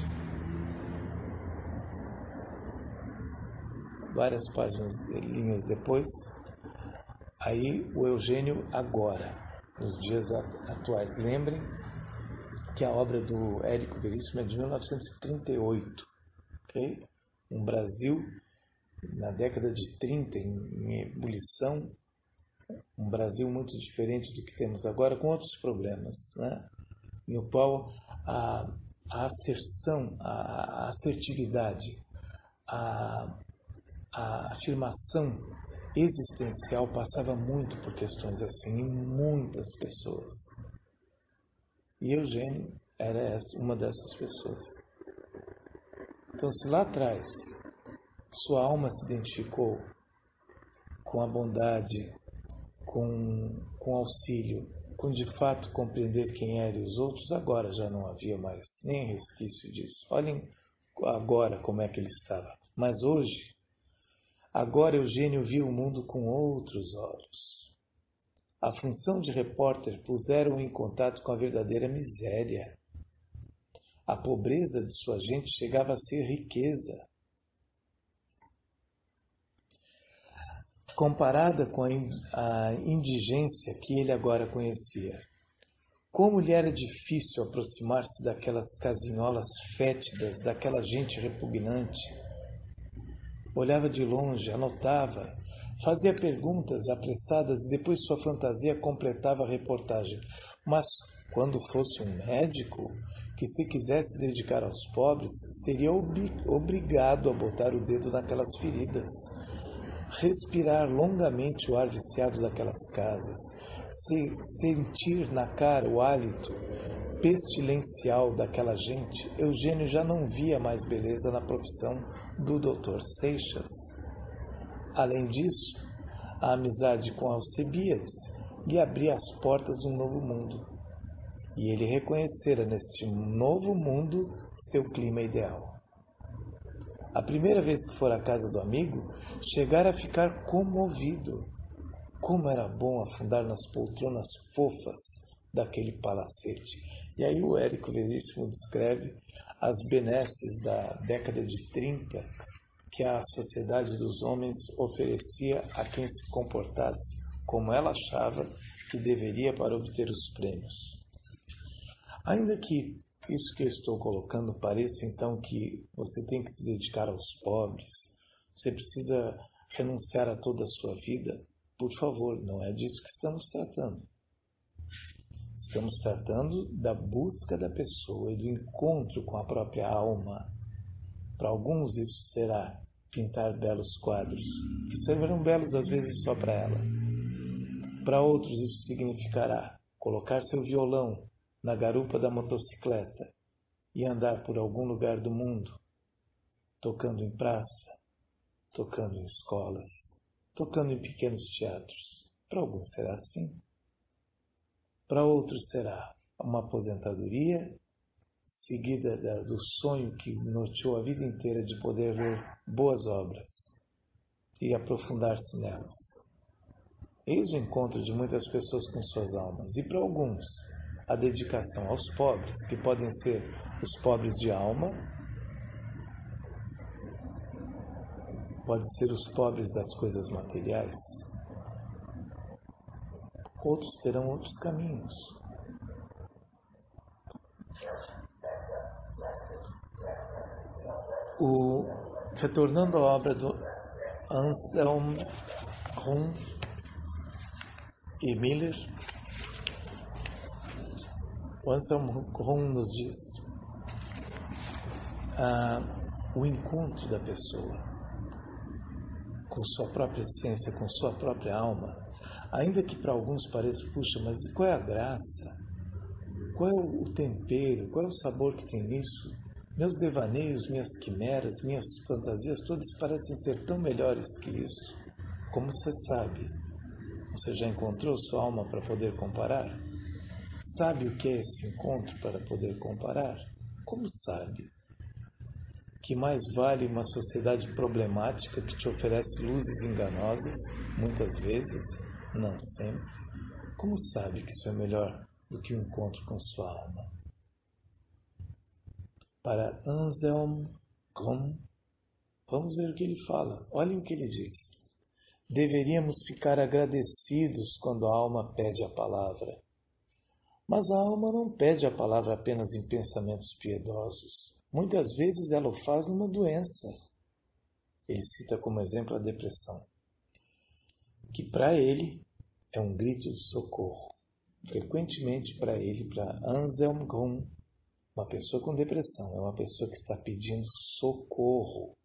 Várias páginas, linhas depois, aí o Eugênio agora, nos dias atuais. Lembrem que a obra do Érico Veríssimo é de mil novecentos e trinta e oito, ok? Um Brasil na década de trinta, em ebulição, um Brasil muito diferente do que temos agora, com outros problemas, né? No qual a, a asserção, a, a assertividade, a, a afirmação existencial passava muito por questões assim em muitas pessoas. E Eugênio era uma dessas pessoas. Então, se lá atrás sua alma se identificou com a bondade, com, com auxílio, com de fato compreender quem era e os outros, agora já não havia mais nem resquício disso. Olhem agora como é que ele estava. Mas hoje, agora Eugênio viu o mundo com outros olhos. A função de repórter puseram-o em contato com a verdadeira miséria. A pobreza de sua gente chegava a ser riqueza. Comparada com a indigência que ele agora conhecia. Como lhe era difícil aproximar-se daquelas casinholas fétidas, daquela gente repugnante. Olhava de longe, anotava, fazia perguntas apressadas e depois sua fantasia completava a reportagem. Mas, quando fosse um médico que se quisesse dedicar aos pobres, seria ob- obrigado a botar o dedo naquelas feridas, respirar longamente o ar viciado daquelas casas, se sentir na cara o hálito pestilencial daquela gente. Eugênio já não via mais beleza na profissão do doutor Seixas. Além disso, a amizade com Alcebiades lhe abria as portas de um novo mundo. E ele reconhecera neste novo mundo seu clima ideal. A primeira vez que for à casa do amigo, chegara a ficar comovido. Como era bom afundar nas poltronas fofas daquele palacete. E aí o Érico Veríssimo descreve as benesses da década de trinta que a sociedade dos homens oferecia a quem se comportasse como ela achava que deveria para obter os prêmios. Ainda que isso que eu estou colocando pareça então que você tem que se dedicar aos pobres, você precisa renunciar a toda a sua vida, por favor, não é disso que estamos tratando. Estamos tratando da busca da pessoa e do encontro com a própria alma. Para alguns isso será pintar belos quadros, que servirão belos às vezes só para ela. Para outros isso significará colocar seu violão na garupa da motocicleta e andar por algum lugar do mundo, tocando em praça, tocando em escolas, tocando em pequenos teatros. Para alguns será assim. Para outros será uma aposentadoria seguida do sonho que norteou a vida inteira de poder ver boas obras e aprofundar-se nelas. Eis o encontro de muitas pessoas com suas almas. E para alguns, a dedicação aos pobres, que podem ser os pobres de alma, pode ser os pobres das coisas materiais. Outros terão outros caminhos. O, retornando à obra do Anselm Grün e Miller, o Anselm Grün nos diz ah, o encontro da pessoa com sua própria essência, com sua própria alma, ainda que para alguns pareça, puxa, mas qual é a graça? Qual é o tempero? Qual é o sabor que tem nisso? Meus devaneios, minhas quimeras, minhas fantasias, todas parecem ser tão melhores que isso. Como você sabe? Você já encontrou sua alma para poder comparar? Sabe o que é esse encontro para poder comparar? Como sabe? Que mais vale uma sociedade problemática que te oferece luzes enganosas, muitas vezes, não sempre? Como sabe que isso é melhor do que o encontro com sua alma? Para Anselm Grün, vamos ver o que ele fala. Olhem o que ele diz. Deveríamos ficar agradecidos quando a alma pede a palavra. Mas a alma não pede a palavra apenas em pensamentos piedosos. Muitas vezes ela o faz numa doença. Ele cita como exemplo a depressão, que para ele é um grito de socorro. Frequentemente para ele, para Anselm Grün, uma pessoa com depressão é uma pessoa que está pedindo socorro.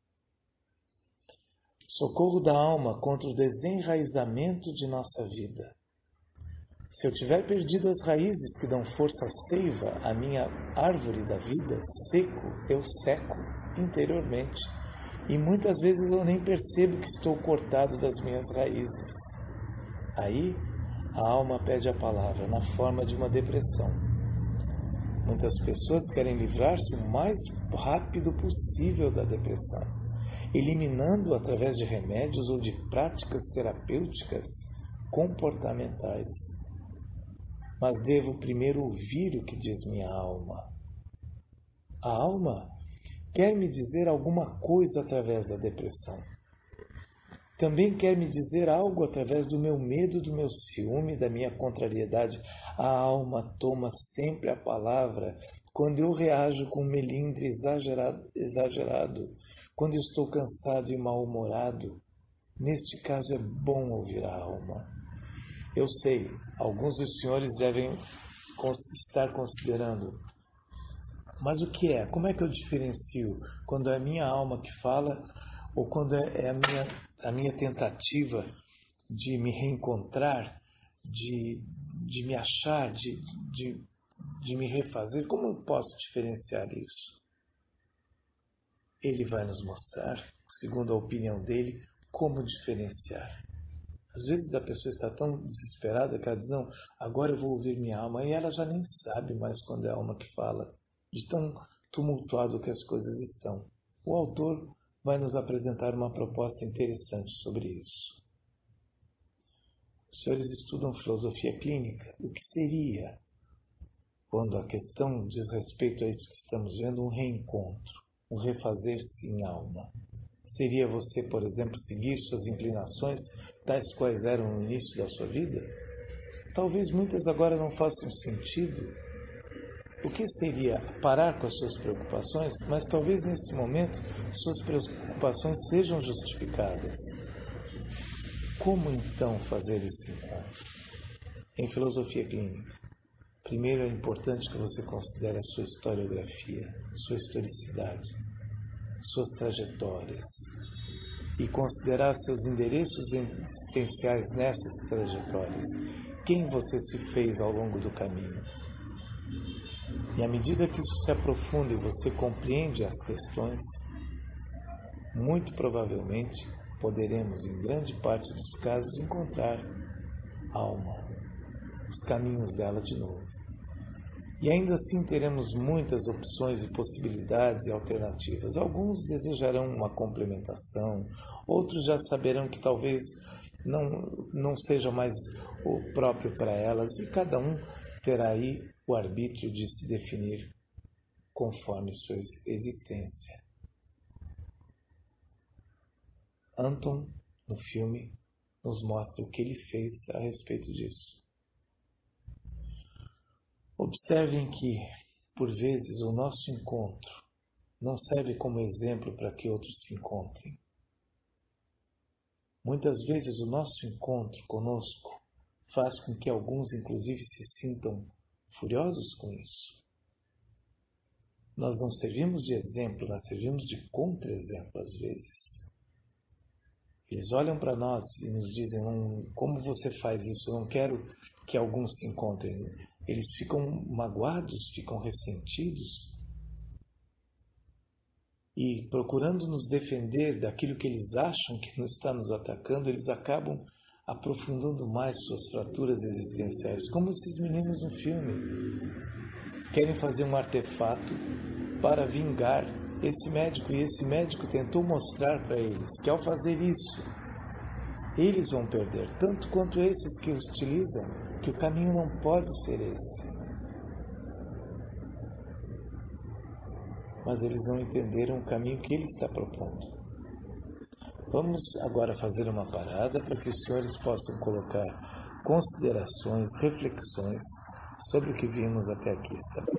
Socorro da alma contra o desenraizamento de nossa vida. Se eu tiver perdido as raízes que dão força à seiva, à minha árvore da vida, seco, eu seco interiormente. E muitas vezes eu nem percebo que estou cortado das minhas raízes. Aí, a alma pede a palavra na forma de uma depressão. Muitas pessoas querem livrar-se o mais rápido possível da depressão, eliminando através de remédios ou de práticas terapêuticas comportamentais. Mas devo primeiro ouvir o que diz minha alma. A alma quer me dizer alguma coisa através da depressão. Também quer me dizer algo através do meu medo, do meu ciúme, da minha contrariedade. A alma toma sempre a palavra quando eu reajo com um melindre exagerado, exagerado, quando estou cansado e mal-humorado. Neste caso é bom ouvir a alma. Eu sei, alguns dos senhores devem estar considerando, mas o que é? Como é que eu diferencio quando é a minha alma que fala ou quando é a minha, a minha tentativa de me reencontrar, de, de me achar, de, de, de me refazer? Como eu posso diferenciar isso? Ele vai nos mostrar, segundo a opinião dele, como diferenciar. Às vezes a pessoa está tão desesperada que ela diz, não, agora eu vou ouvir minha alma, e ela já nem sabe mais quando é a alma que fala, de tão tumultuado que as coisas estão. O autor vai nos apresentar uma proposta interessante sobre isso. Os senhores estudam filosofia clínica. O que seria, quando a questão diz respeito a isso que estamos vendo, um reencontro, um refazer-se em alma? Seria você, por exemplo, seguir suas inclinações, tais quais eram no início da sua vida? Talvez muitas agora não façam sentido. O que seria parar com as suas preocupações, mas talvez nesse momento suas preocupações sejam justificadas. Como então fazer esse encontro? Em filosofia clínica, primeiro é importante que você considere a sua historiografia, sua historicidade, suas trajetórias, e considerar seus endereços existenciais nessas trajetórias. Quem você se fez ao longo do caminho? E à medida que isso se aprofunda e você compreende as questões, muito provavelmente poderemos, em grande parte dos casos, encontrar a alma, os caminhos dela de novo. E ainda assim teremos muitas opções e possibilidades e alternativas. Alguns desejarão uma complementação, outros já saberão que talvez não, não seja mais o próprio para elas, e cada um terá aí o arbítrio de se definir conforme sua existência. Anton, no filme, nos mostra o que ele fez a respeito disso. Observem que, por vezes, o nosso encontro não serve como exemplo para que outros se encontrem. Muitas vezes o nosso encontro conosco faz com que alguns, inclusive, se sintam furiosos com isso. Nós não servimos de exemplo, nós servimos de contra-exemplo às vezes. Eles olham para nós e nos dizem, como você faz isso? Eu não quero que alguns se encontrem. Eles ficam magoados, ficam ressentidos. e procurando nos defender daquilo que eles acham que está nos atacando, eles acabam aprofundando mais suas fraturas existenciais, como esses meninos no filme. Querem fazer um artefato para vingar esse médico, e esse médico tentou mostrar para eles que ao fazer isso, eles vão perder, tanto quanto esses que os utilizam, que o caminho não pode ser esse. Mas eles não entenderam o caminho que ele está propondo. Vamos agora fazer uma parada para que os senhores possam colocar considerações, reflexões sobre o que vimos até aqui.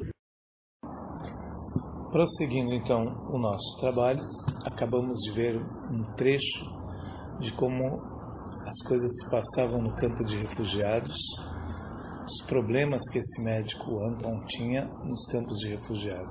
Prosseguindo então o nosso trabalho, acabamos de ver um trecho de como as coisas se passavam no campo de refugiados, os problemas que esse médico Anton tinha nos campos de refugiados.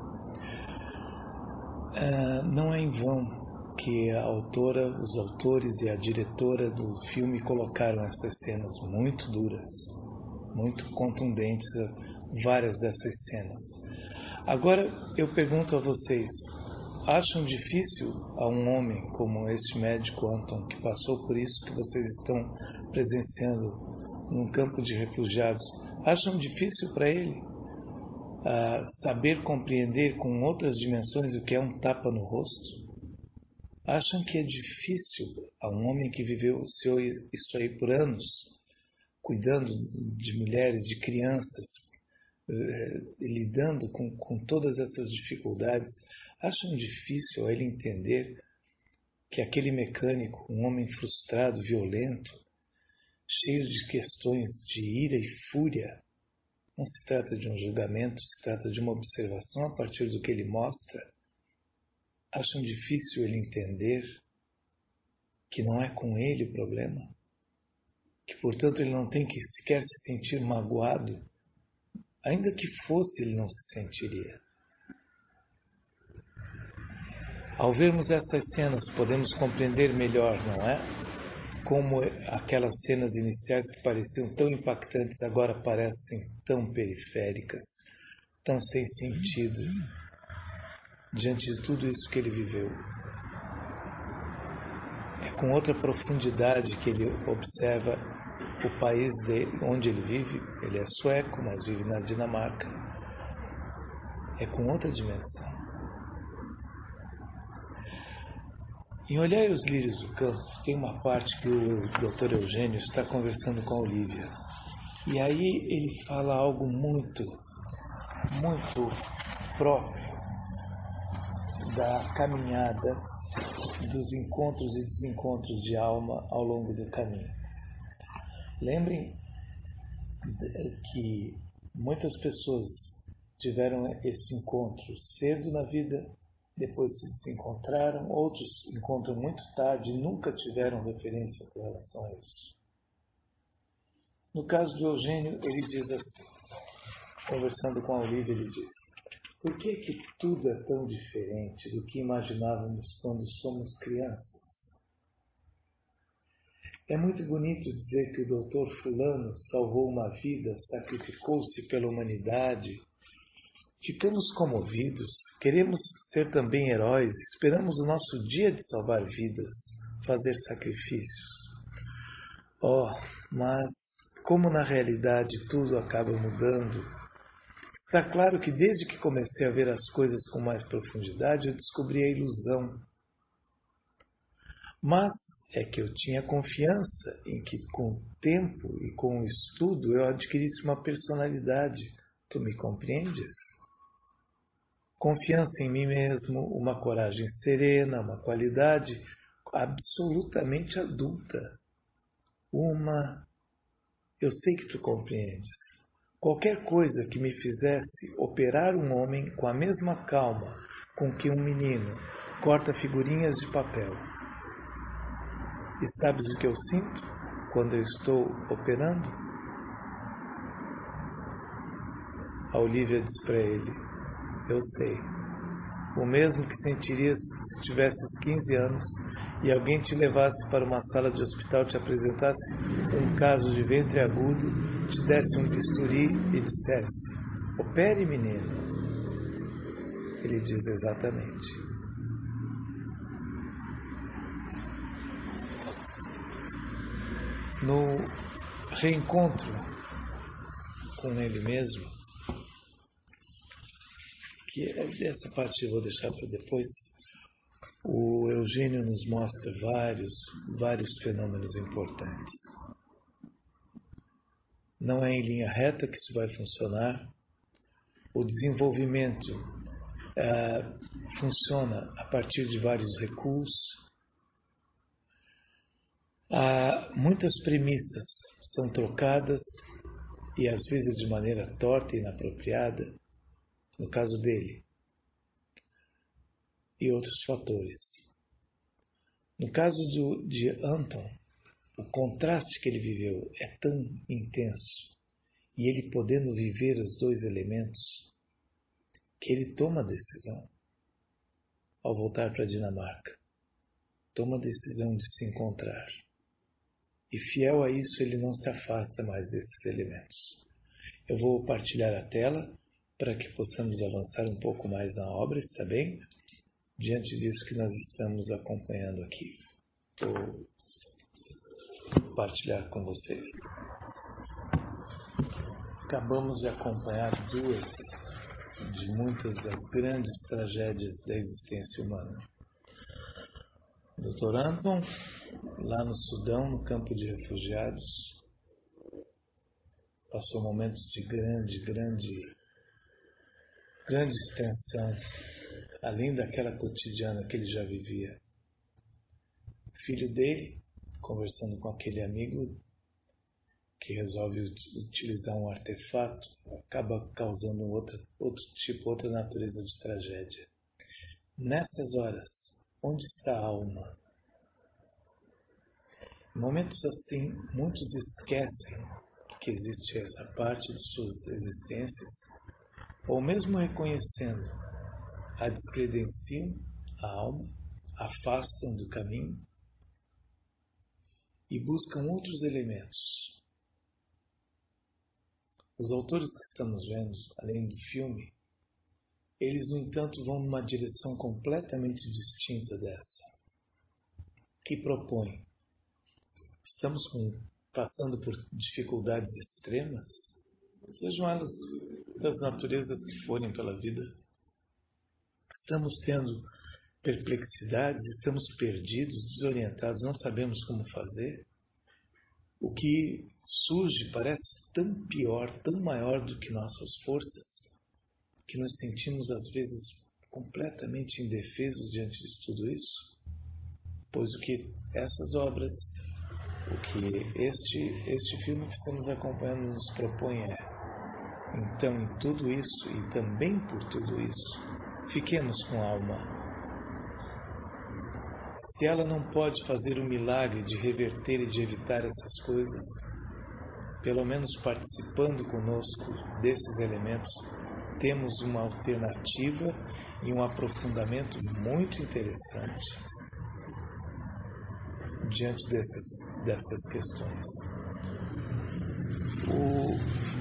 Uh, não é em vão que a autora, os autores e a diretora do filme colocaram essas cenas muito duras, muito contundentes, várias dessas cenas. Agora eu pergunto a vocês, acham difícil a um homem como este médico Anton, que passou por isso que vocês estão presenciando num campo de refugiados, acham difícil para ele uh, saber compreender com outras dimensões o que é um tapa no rosto? Acham que é difícil a um homem que viveu isso aí por anos, cuidando de mulheres, de crianças, eh, lidando com, com todas essas dificuldades, acham difícil a ele entender que aquele mecânico, um homem frustrado, violento, cheio de questões de ira e fúria, não se trata de um julgamento, se trata de uma observação a partir do que ele mostra, acham difícil ele entender que não é com ele o problema? Que, portanto, ele não tem que sequer se sentir magoado? Ainda que fosse, ele não se sentiria. Ao vermos essas cenas, podemos compreender melhor, não é? Como aquelas cenas iniciais que pareciam tão impactantes agora parecem tão periféricas, tão sem sentido, diante de tudo isso que ele viveu. É com outra profundidade que ele observa o país de onde ele vive. Ele é sueco, mas vive na Dinamarca. É com outra dimensão. Em Olhai os Lírios do Campo, tem uma parte que o doutor Eugênio está conversando com a Olivia. E aí ele fala algo muito, muito próprio da caminhada, dos encontros e desencontros de alma ao longo do caminho. Lembrem que muitas pessoas tiveram esse encontro cedo na vida, depois se desencontraram, outros encontram muito tarde e nunca tiveram referência com relação a isso. No caso do Eugênio, ele diz assim, conversando com a Olivia, ele diz: por que que tudo é tão diferente do que imaginávamos quando somos crianças? É muito bonito dizer que o doutor fulano salvou uma vida, sacrificou-se pela humanidade. Ficamos comovidos, queremos ser também heróis, esperamos o nosso dia de salvar vidas, fazer sacrifícios. Oh, mas como na realidade tudo acaba mudando, está claro que desde que comecei a ver as coisas com mais profundidade, eu descobri a ilusão. Mas é que eu tinha confiança em que com o tempo e com o estudo eu adquirisse uma personalidade. Tu me compreendes? Confiança em mim mesmo, uma coragem serena, uma qualidade absolutamente adulta. Uma... Eu sei que tu compreendes. Qualquer coisa que me fizesse operar um homem com a mesma calma com que um menino corta figurinhas de papel. E sabes o que eu sinto quando eu estou operando? A Olivia diz para ele: eu sei. O mesmo que sentirias se tivesses quinze anos e alguém te levasse para uma sala de hospital, te apresentasse um caso de ventre agudo, te desse um bisturi e dissesse: opere, menino. Ele diz: exatamente. No reencontro com ele mesmo, que essa parte eu vou deixar para depois, o Eugênio nos mostra vários, vários fenômenos importantes. Não é em linha reta que isso vai funcionar. O desenvolvimento uh, funciona a partir de vários recuos. Uh, muitas premissas são trocadas e às vezes de maneira torta e inapropriada, no caso dele, e outros fatores. No caso do, de Anton, o contraste que ele viveu é tão intenso, e ele podendo viver os dois elementos, que ele toma a decisão, ao voltar para a Dinamarca, toma a decisão de se encontrar. E fiel a isso, ele não se afasta mais desses elementos. Eu vou partilhar a tela para que possamos avançar um pouco mais na obra, está bem? Diante disso que nós estamos acompanhando aqui. Vou compartilhar com vocês. Acabamos de acompanhar duas de muitas das grandes tragédias da existência humana. doutor Anton, lá no Sudão, no campo de refugiados, passou momentos de grande, grande, grande extensão, além daquela cotidiana que ele já vivia. O filho dele, conversando com aquele amigo que resolve utilizar um artefato, acaba causando outro, outro tipo, outra natureza de tragédia. Nessas horas, onde está a alma? Em momentos assim, muitos esquecem que existe essa parte de suas existências, ou mesmo reconhecendo, a descredenciam a alma, afastam do caminho e buscam outros elementos. Os autores que estamos vendo, além do filme, eles, no entanto, vão numa direção completamente distinta dessa. E propõem: estamos com, passando por dificuldades extremas, sejam elas das naturezas que forem pela vida. Estamos tendo perplexidades, estamos perdidos, desorientados, não sabemos como fazer. O que surge parece tão pior, tão maior do que nossas forças, que nos sentimos às vezes completamente indefesos diante de tudo isso. Pois o que essas obras, o que este, este filme que estamos acompanhando nos propõe é: então, em tudo isso e também por tudo isso, fiquemos com a alma. Se ela não pode fazer o milagre de reverter e de evitar essas coisas, pelo menos participando conosco desses elementos, temos uma alternativa e um aprofundamento muito interessante diante dessas, dessas questões. O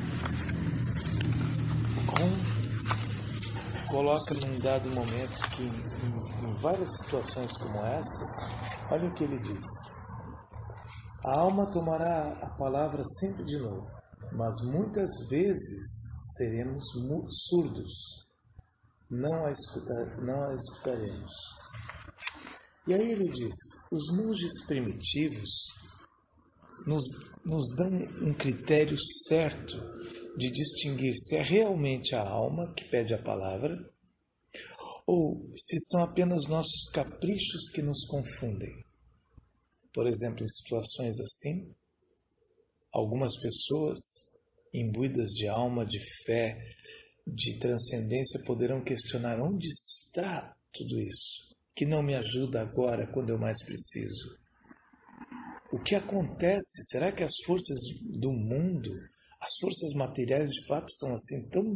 Ron coloca num dado momento que, em, em várias situações como essa, olha o que ele diz: a alma tomará a palavra sempre de novo, mas muitas vezes seremos surdos, não a, escutar, não a escutaremos. E aí ele diz: os monges primitivos nos, nos dão um critério certo de distinguir se é realmente a alma que pede a palavra ou se são apenas nossos caprichos que nos confundem. Por exemplo, em situações assim, algumas pessoas imbuídas de alma, de fé, de transcendência poderão questionar: onde está tudo isso que não me ajuda agora quando eu mais preciso? O que acontece? Será que as forças do mundo, as forças materiais de fato são assim tão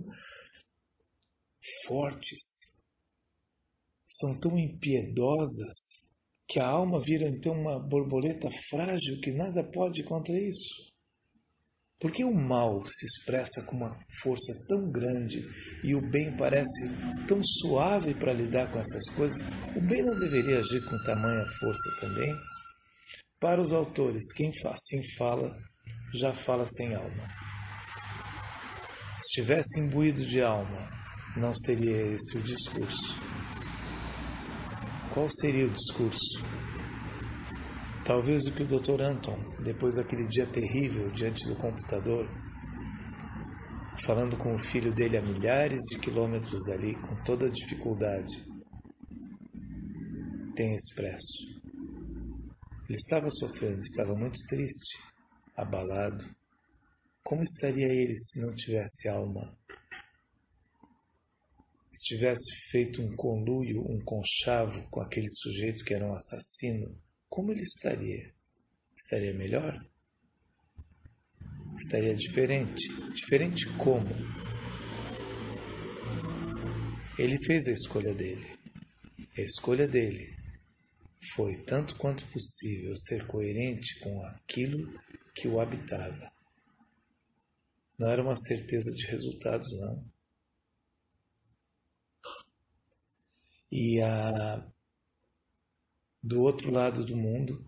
fortes, são tão impiedosas, que a alma vira então uma borboleta frágil que nada pode contra isso? Por que o mal se expressa com uma força tão grande e o bem parece tão suave para lidar com essas coisas? O bem não deveria agir com tamanha força também? Para os autores, quem assim fala, já fala sem alma. Se estivesse imbuído de alma, não seria esse o discurso. Qual seria o discurso? Talvez o que o doutor Anton, depois daquele dia terrível diante do computador, falando com o filho dele a milhares de quilômetros dali, com toda a dificuldade, tenha expresso. Ele estava sofrendo, estava muito triste, abalado. Como estaria ele se não tivesse alma? Se tivesse feito um conluio, um conchavo com aquele sujeito que era um assassino, como ele estaria? Estaria melhor? Estaria diferente? Diferente como? Ele fez a escolha dele. A escolha dele foi, tanto quanto possível, ser coerente com aquilo que o habitava. Não era uma certeza de resultados, não. E a, do outro lado do mundo,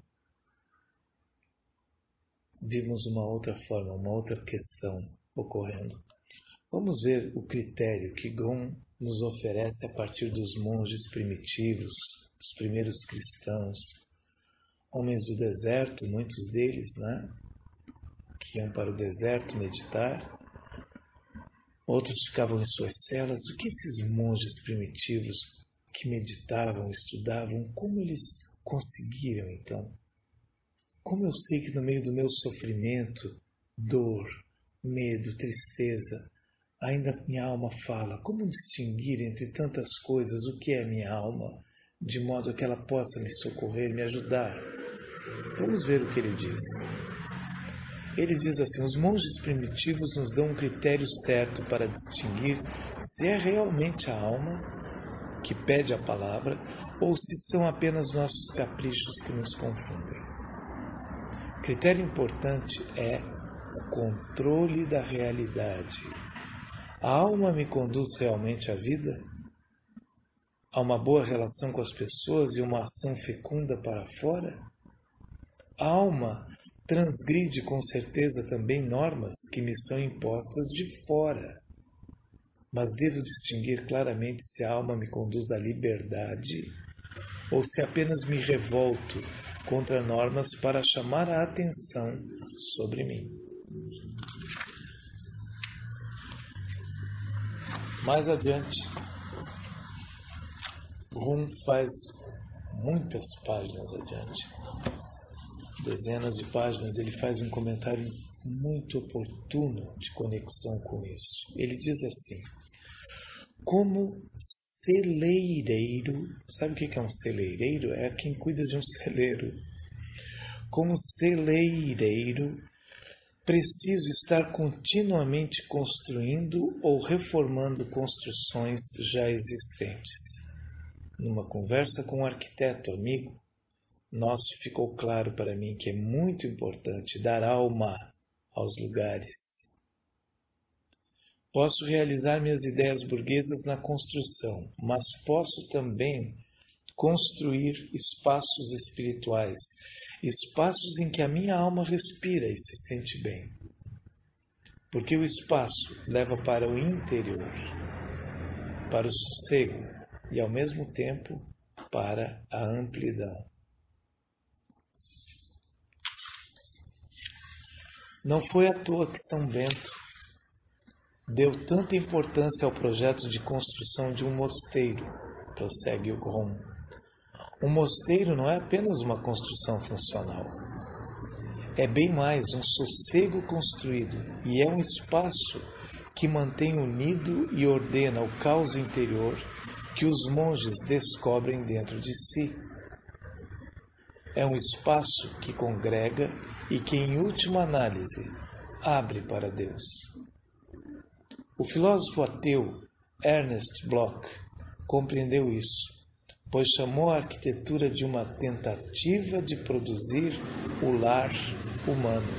vimos uma outra forma, uma outra questão ocorrendo. Vamos ver o critério que Gon nos oferece a partir dos monges primitivos, dos primeiros cristãos, homens do deserto, muitos deles, né, que iam para o deserto meditar. Outros ficavam em suas celas. O que esses monges primitivos que meditavam, estudavam, como eles conseguiram então? Como eu sei que no meio do meu sofrimento, dor, medo, tristeza, ainda minha alma fala? Como distinguir entre tantas coisas o que é minha alma, de modo que ela possa me socorrer, me ajudar? Vamos ver o que ele diz. Ele diz assim: os monges primitivos nos dão um critério certo para distinguir se é realmente a alma que pede a palavra ou se são apenas nossos caprichos que nos confundem. Critério importante é o controle da realidade. A alma me conduz realmente à vida? A uma boa relação com as pessoas e uma ação fecunda para fora? A alma transgride com certeza também normas que me são impostas de fora. Mas devo distinguir claramente se a alma me conduz à liberdade ou se apenas me revolto contra normas para chamar a atenção sobre mim. Mais adiante, Rum faz muitas páginas adiante, dezenas de páginas, ele faz um comentário muito oportuno de conexão com isso. Ele diz assim: como celeireiro, sabe o que é um celeireiro? É quem cuida de um celeiro. Como celeireiro, preciso estar continuamente construindo ou reformando construções já existentes. Numa conversa com um arquiteto amigo nosso, ficou claro para mim que é muito importante dar alma aos lugares. Posso realizar minhas ideias burguesas na construção, mas posso também construir espaços espirituais, espaços em que a minha alma respira e se sente bem. Porque o espaço leva para o interior, para o sossego e, ao mesmo tempo, para a amplidão. Não foi à toa que São Bento deu tanta importância ao projeto de construção de um mosteiro, prossegue o Gon. Um mosteiro não é apenas uma construção funcional. É bem mais um sossego construído e é um espaço que mantém unido e ordena o caos interior que os monges descobrem dentro de si. É um espaço que congrega e que, em última análise, abre para Deus. O filósofo ateu Ernst Bloch compreendeu isso, pois chamou a arquitetura de uma tentativa de produzir o lar humano.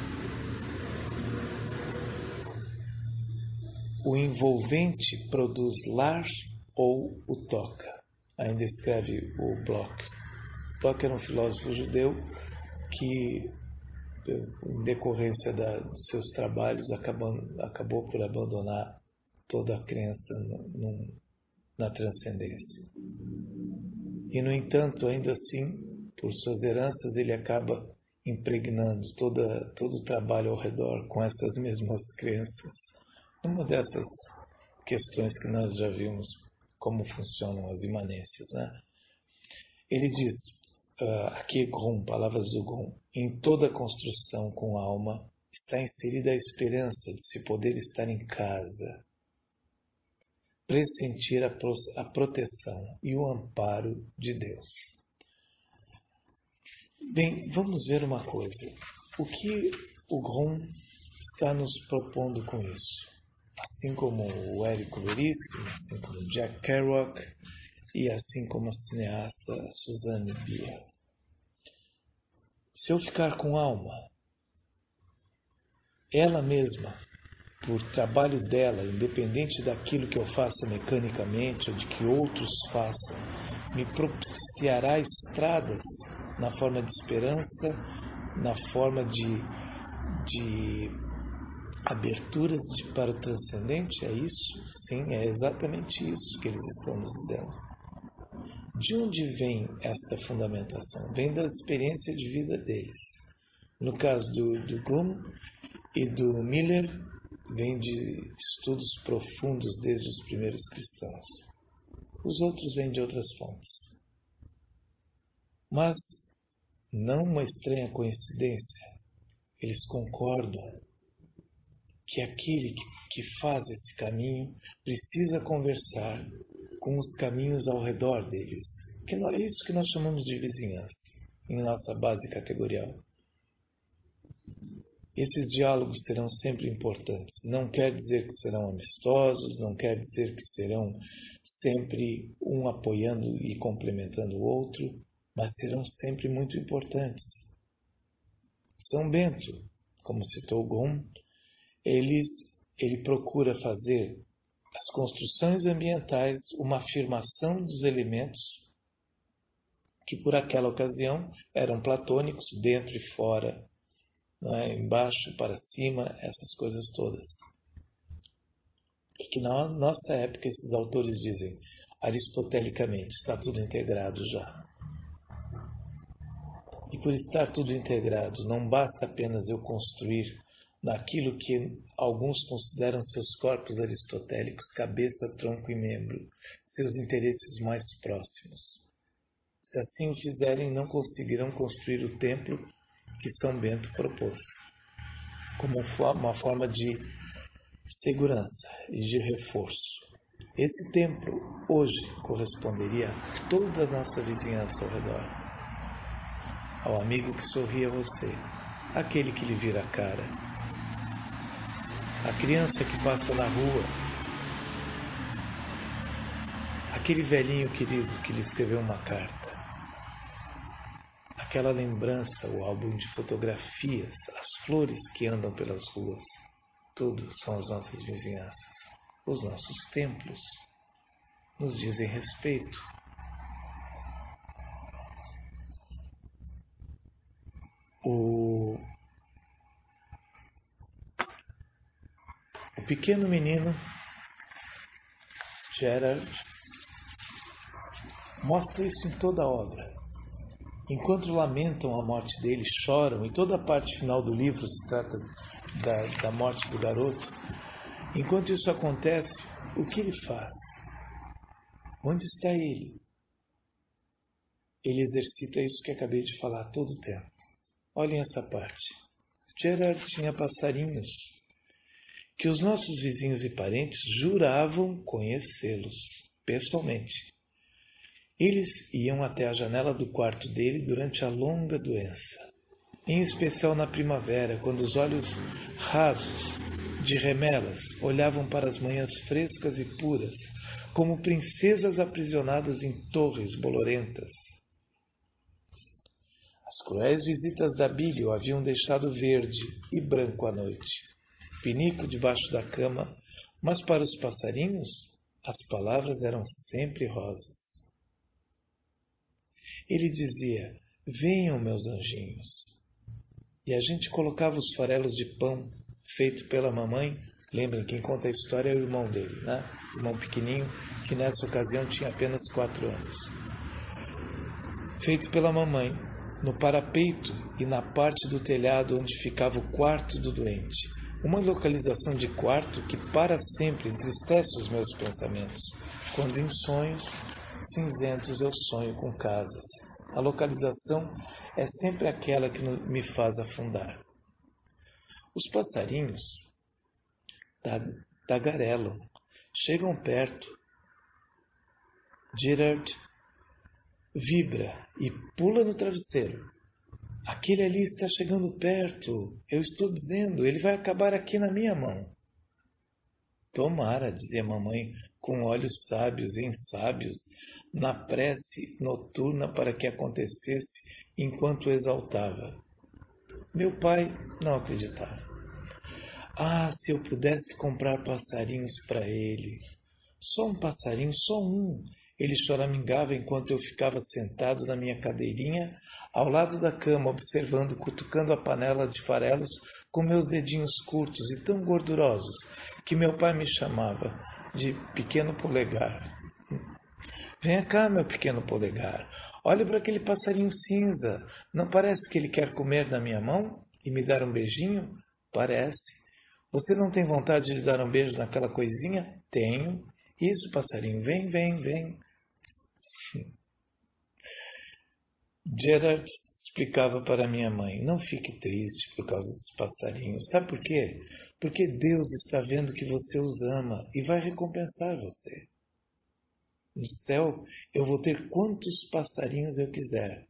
O envolvente produz lar ou o toca. Ainda escreve o Bloch. Bloch era um filósofo judeu que, em decorrência da, dos seus trabalhos, acabou, acabou por abandonar toda a crença no, no, na transcendência. E, no entanto, ainda assim, por suas heranças, ele acaba impregnando toda, todo o trabalho ao redor com essas mesmas crenças. Uma dessas questões que nós já vimos como funcionam as imanências, né? Ele diz, uh, aqui Grum, palavras do Grum, em toda construção com alma está inserida a esperança de se poder estar em casa, pressentir a, pro, a proteção e o amparo de Deus. Bem, vamos ver uma coisa. O que o Grum está nos propondo com isso? Assim como o Érico Veríssimo, assim como o Jack Kerouac e assim como a cineasta Suzanne Bier. Se eu ficar com alma, ela mesma, por trabalho dela, independente daquilo que eu faça mecanicamente ou de que outros façam, me propiciará estradas na forma de esperança, na forma de, de aberturas de, para o transcendente? É isso? Sim, é exatamente isso que eles estão nos dizendo. De onde vem esta fundamentação? Vem da experiência de vida deles. No caso do, do Grum e do Miller, vem de estudos profundos desde os primeiros cristãos. Os outros vêm de outras fontes. Mas, não uma estranha coincidência, eles concordam que aquele que faz esse caminho precisa conversar com os caminhos ao redor deles. Que é isso que nós chamamos de vizinhança, em nossa base categorial. Esses diálogos serão sempre importantes. Não quer dizer que serão amistosos, não quer dizer que serão sempre um apoiando e complementando o outro, mas serão sempre muito importantes. São Bento, como citou Grum, Ele, ele procura fazer as construções ambientais uma afirmação dos elementos que por aquela ocasião eram platônicos, dentro e fora, não é? Embaixo, para cima, essas coisas todas. E que na nossa época esses autores dizem, aristotelicamente, está tudo integrado já. E por estar tudo integrado, não basta apenas eu construir naquilo que alguns consideram seus corpos aristotélicos, cabeça, tronco e membro, seus interesses mais próximos. Se assim o fizerem, não conseguirão construir o templo que São Bento propôs, como uma forma de segurança e de reforço. Esse templo, hoje, corresponderia a toda a nossa vizinhança ao redor. Ao amigo que sorri a você, aquele que lhe vira a cara, a criança que passa na rua, aquele velhinho querido que lhe escreveu uma carta, aquela lembrança, o álbum de fotografias, as flores que andam pelas ruas, tudo são as nossas vizinhanças. Os nossos templos nos dizem respeito. O O pequeno menino, Gerard, mostra isso em toda a obra. Enquanto lamentam a morte dele, choram, e toda a parte final do livro se trata da, da morte do garoto. Enquanto isso acontece, o que ele faz? Onde está ele? Ele exercita isso que acabei de falar todo o tempo. Olhem essa parte. Gerard tinha passarinhos que os nossos vizinhos e parentes juravam conhecê-los pessoalmente. Eles iam até a janela do quarto dele durante a longa doença, em especial na primavera, quando os olhos rasos de remelas olhavam para as manhãs frescas e puras, como princesas aprisionadas em torres bolorentas. As cruéis visitas da Billy o haviam deixado verde e branco à noite, pinico debaixo da cama, mas para os passarinhos as palavras eram sempre rosas. Ele dizia, venham meus anjinhos, e a gente colocava os farelos de pão feito pela mamãe. Lembrem, quem conta a história é o irmão dele, né? O irmão pequenininho, que nessa ocasião tinha apenas quatro anos. Feito pela mamãe, no parapeito e na parte do telhado onde ficava o quarto do doente. Uma localização de quarto que para sempre entristece os meus pensamentos, quando em sonhos cinzentos eu sonho com casas. A localização é sempre aquela que me faz afundar. Os passarinhos tagarelam, chegam perto. Gerard vibra e pula no travesseiro. Aquele ali está chegando perto. Eu estou dizendo, ele vai acabar aqui na minha mão. Tomara, dizia a mamãe, com olhos sábios e insábios, na prece noturna para que acontecesse enquanto o exaltava. Meu pai não acreditava. Ah, se eu pudesse comprar passarinhos para ele. Só um passarinho, só um. Ele choramingava enquanto eu ficava sentado na minha cadeirinha, ao lado da cama, observando, cutucando a panela de farelos com meus dedinhos curtos e tão gordurosos, que meu pai me chamava de pequeno polegar. Venha cá, meu pequeno polegar. Olhe para aquele passarinho cinza. Não parece que ele quer comer na minha mão e me dar um beijinho? Parece. Você não tem vontade de lhe dar um beijo naquela coisinha? Tenho. Isso, passarinho. Vem, vem, vem. Gerard explicava para minha mãe, não fique triste por causa dos passarinhos. Sabe por quê? Porque Deus está vendo que você os ama e vai recompensar você. No céu, eu vou ter quantos passarinhos eu quiser.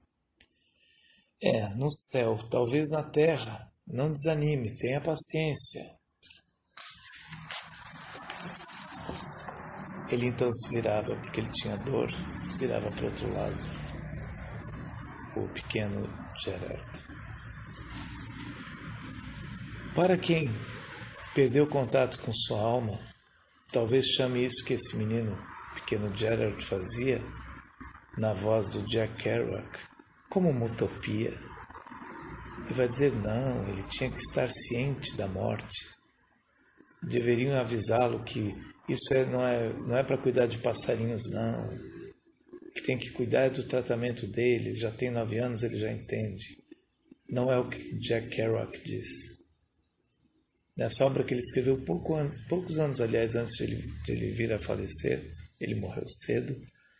É, no céu, talvez na terra. Não desanime, tenha paciência. Ele então se virava, porque ele tinha dor, se virava para o outro lado. O pequeno Gerard. Para quem perdeu contato com sua alma, talvez chame isso que esse menino, pequeno Gerard, fazia, na voz do Jack Kerouac, como uma utopia. E vai dizer, não, ele tinha que estar ciente da morte. Deveriam avisá-lo que isso é, não é, não é para cuidar de passarinhos, não. Que tem que cuidar do tratamento dele, já tem nove anos, ele já entende. Não é o que Jack Kerouac diz. Nessa obra que ele escreveu pouco anos, poucos anos, aliás, antes de ele, de ele vir a falecer, ele morreu cedo,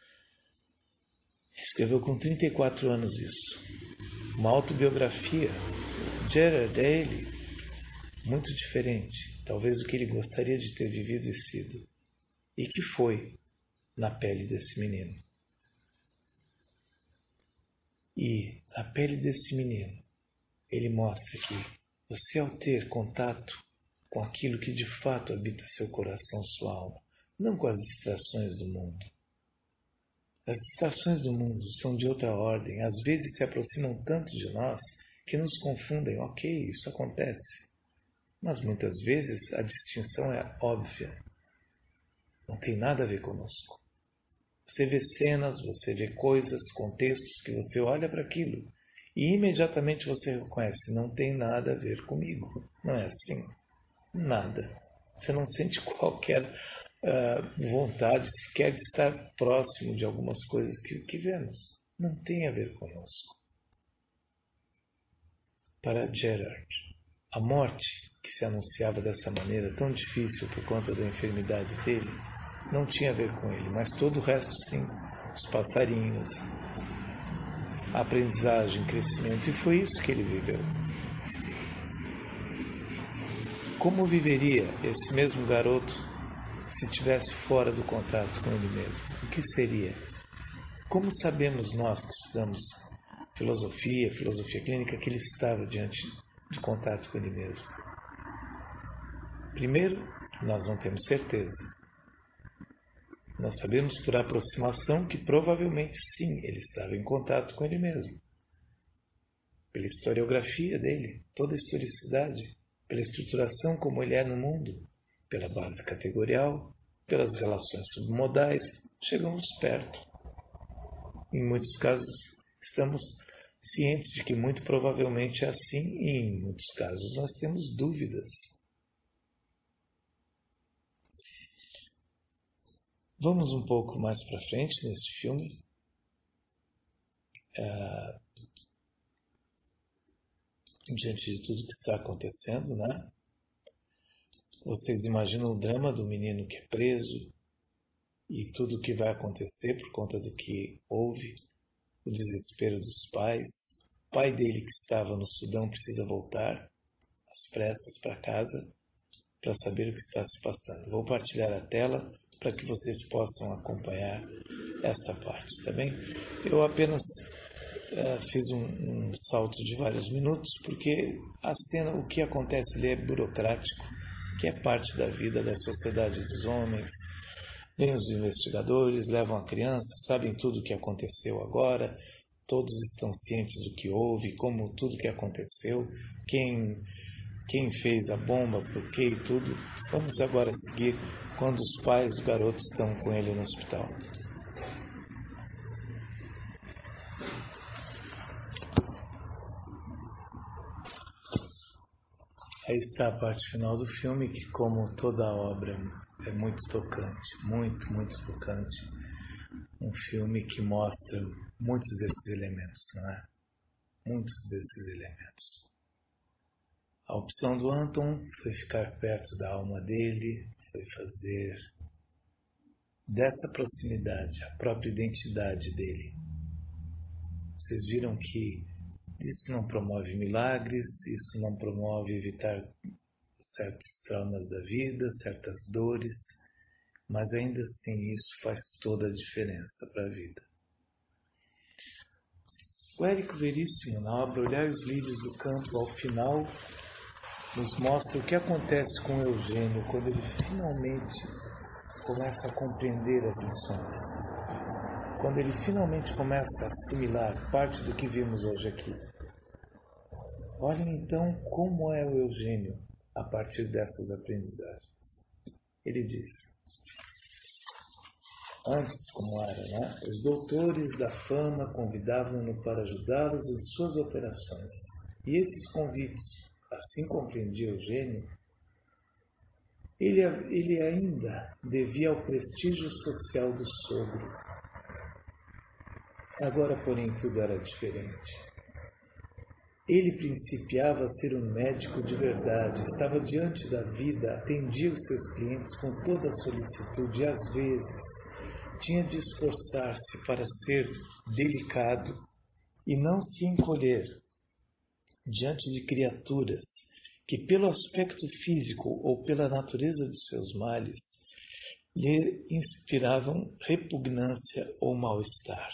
escreveu com trinta e quatro anos isso. Uma autobiografia. Gerard é ele, muito diferente, talvez do que ele gostaria de ter vivido e sido. E que foi na pele desse menino. E na pele desse menino, ele mostra que você, ao ter contato com aquilo que de fato habita seu coração, sua alma, não com as distrações do mundo. As distrações do mundo são de outra ordem, às vezes se aproximam tanto de nós que nos confundem. Ok, isso acontece. Mas muitas vezes a distinção é óbvia. Não tem nada a ver conosco. Você vê cenas, você vê coisas, contextos que você olha para aquilo e imediatamente você reconhece, não tem nada a ver comigo. Não é assim? Nada. Você não sente qualquer uh, vontade sequer de estar próximo de algumas coisas que, que vemos. Não tem a ver conosco. Para Gerard, a morte, que se anunciava dessa maneira tão difícil por conta da enfermidade dele, não tinha a ver com ele, mas todo o resto sim. Os passarinhos, a aprendizagem, crescimento, e foi isso que ele viveu. Como viveria esse mesmo garoto se estivesse fora do contato com ele mesmo? O que seria? Como sabemos nós que estudamos filosofia, filosofia clínica, que ele estava diante de contato com ele mesmo? Primeiro, nós não temos certeza. Nós sabemos por aproximação que provavelmente sim, ele estava em contato com ele mesmo. Pela historiografia dele, toda a historicidade, pela estruturação como ele é no mundo, pela base categorial, pelas relações submodais, chegamos perto. Em muitos casos, estamos cientes de que muito provavelmente é assim e em muitos casos nós temos dúvidas. Vamos um pouco mais para frente neste filme. É, diante de tudo que está acontecendo, né? Vocês imaginam o drama do menino que é preso e tudo o que vai acontecer por conta do que houve, o desespero dos pais. O pai dele que estava no Sudão precisa voltar às pressas para casa para saber o que está se passando. Vou partilhar a tela para que vocês possam acompanhar esta parte, tá bem? Eu apenas uh, fiz um, um salto de vários minutos, porque a cena, o que acontece ali é burocrático, que é parte da vida da sociedade dos homens. Vêm os investigadores, levam a criança, sabem tudo o que aconteceu agora, todos estão cientes do que houve, como tudo que aconteceu, quem... quem fez a bomba, por quê e tudo. Vamos agora seguir quando os pais do garoto estão com ele no hospital. Aí está a parte final do filme, que, como toda a obra, é muito tocante, muito, muito tocante. Um filme que mostra muitos desses elementos, não é? Muitos desses elementos. A opção do Anton foi ficar perto da alma dele, foi fazer dessa proximidade a própria identidade dele. Vocês viram que isso não promove milagres, isso não promove evitar certos traumas da vida, certas dores, mas ainda assim isso faz toda a diferença para a vida. O Érico Veríssimo, na obra Olhar os Lírios do Campo, ao final, nos mostra o que acontece com o Eugênio quando ele finalmente começa a compreender as lições. Quando ele finalmente começa a assimilar parte do que vimos hoje aqui. Olhem então como é o Eugênio a partir dessas aprendizagens. Ele diz: antes, como era, né? Os doutores da fama convidavam-no para ajudá-los em suas operações. E esses convites, assim compreendia Eugênio, ele, ele ainda devia ao prestígio social do sogro. Agora, porém, tudo era diferente. Ele principiava a ser um médico de verdade, estava diante da vida, atendia os seus clientes com toda a solicitude e, às vezes, tinha de esforçar-se para ser delicado e não se encolher diante de criaturas que, pelo aspecto físico ou pela natureza de seus males, lhe inspiravam repugnância ou mal-estar.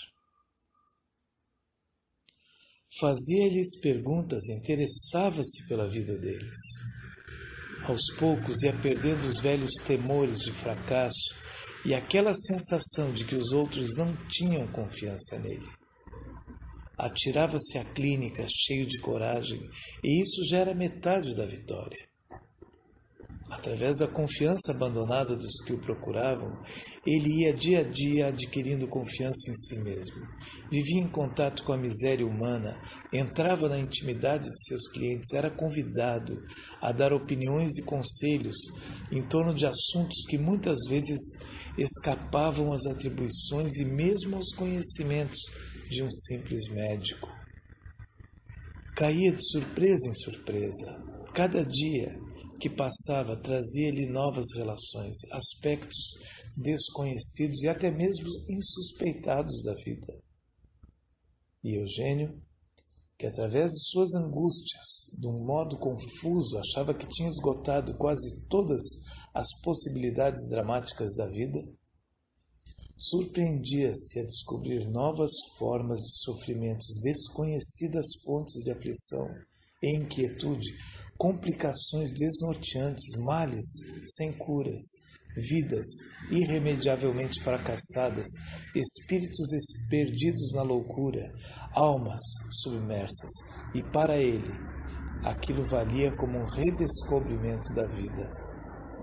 Fazia-lhes perguntas, interessava-se pela vida deles. Aos poucos ia perdendo os velhos temores de fracasso e aquela sensação de que os outros não tinham confiança nele. Atirava-se à clínica cheio de coragem, e isso já era metade da vitória. Através da confiança abandonada dos que o procuravam, ele ia dia a dia adquirindo confiança em si mesmo. Vivia em contato com a miséria humana, entrava na intimidade de seus clientes, era convidado a dar opiniões e conselhos em torno de assuntos que muitas vezes escapavam às atribuições e mesmo aos conhecimentos de um simples médico. Caía de surpresa em surpresa. Cada dia que passava trazia-lhe novas relações, aspectos desconhecidos e até mesmo insuspeitados da vida. E Eugênio, que através de suas angústias, de um modo confuso, achava que tinha esgotado quase todas as possibilidades dramáticas da vida, surpreendia-se a descobrir novas formas de sofrimentos, desconhecidas fontes de aflição e inquietude, complicações desnorteantes, males sem curas, vidas irremediavelmente fracassadas, espíritos perdidos na loucura, almas submersas, e para ele aquilo valia como um redescobrimento da vida.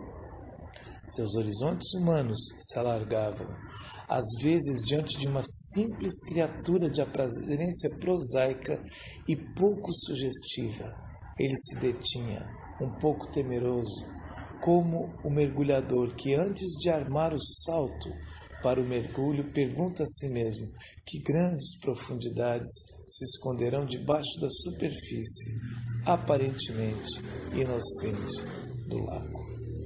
Seus horizontes humanos se alargavam, às vezes diante de uma simples criatura de aparência prosaica e pouco sugestiva. Ele se detinha, um pouco temeroso, como o mergulhador que, antes de armar o salto para o mergulho, pergunta a si mesmo que grandes profundidades se esconderão debaixo da superfície, aparentemente inocente, do lago.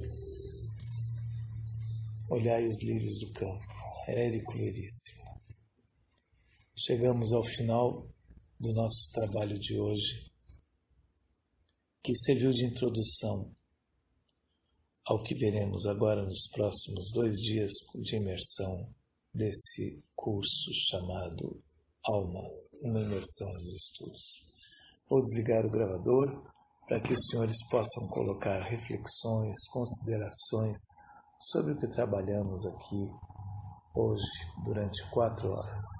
Olhai os lírios do campo, Érico Veríssimo. Chegamos ao final do nosso trabalho de hoje, que serviu de introdução ao que veremos agora nos próximos dois dias de imersão desse curso chamado Alma, uma imersão nos estudos. Vou desligar o gravador para que os senhores possam colocar reflexões, considerações sobre o que trabalhamos aqui hoje durante quatro horas.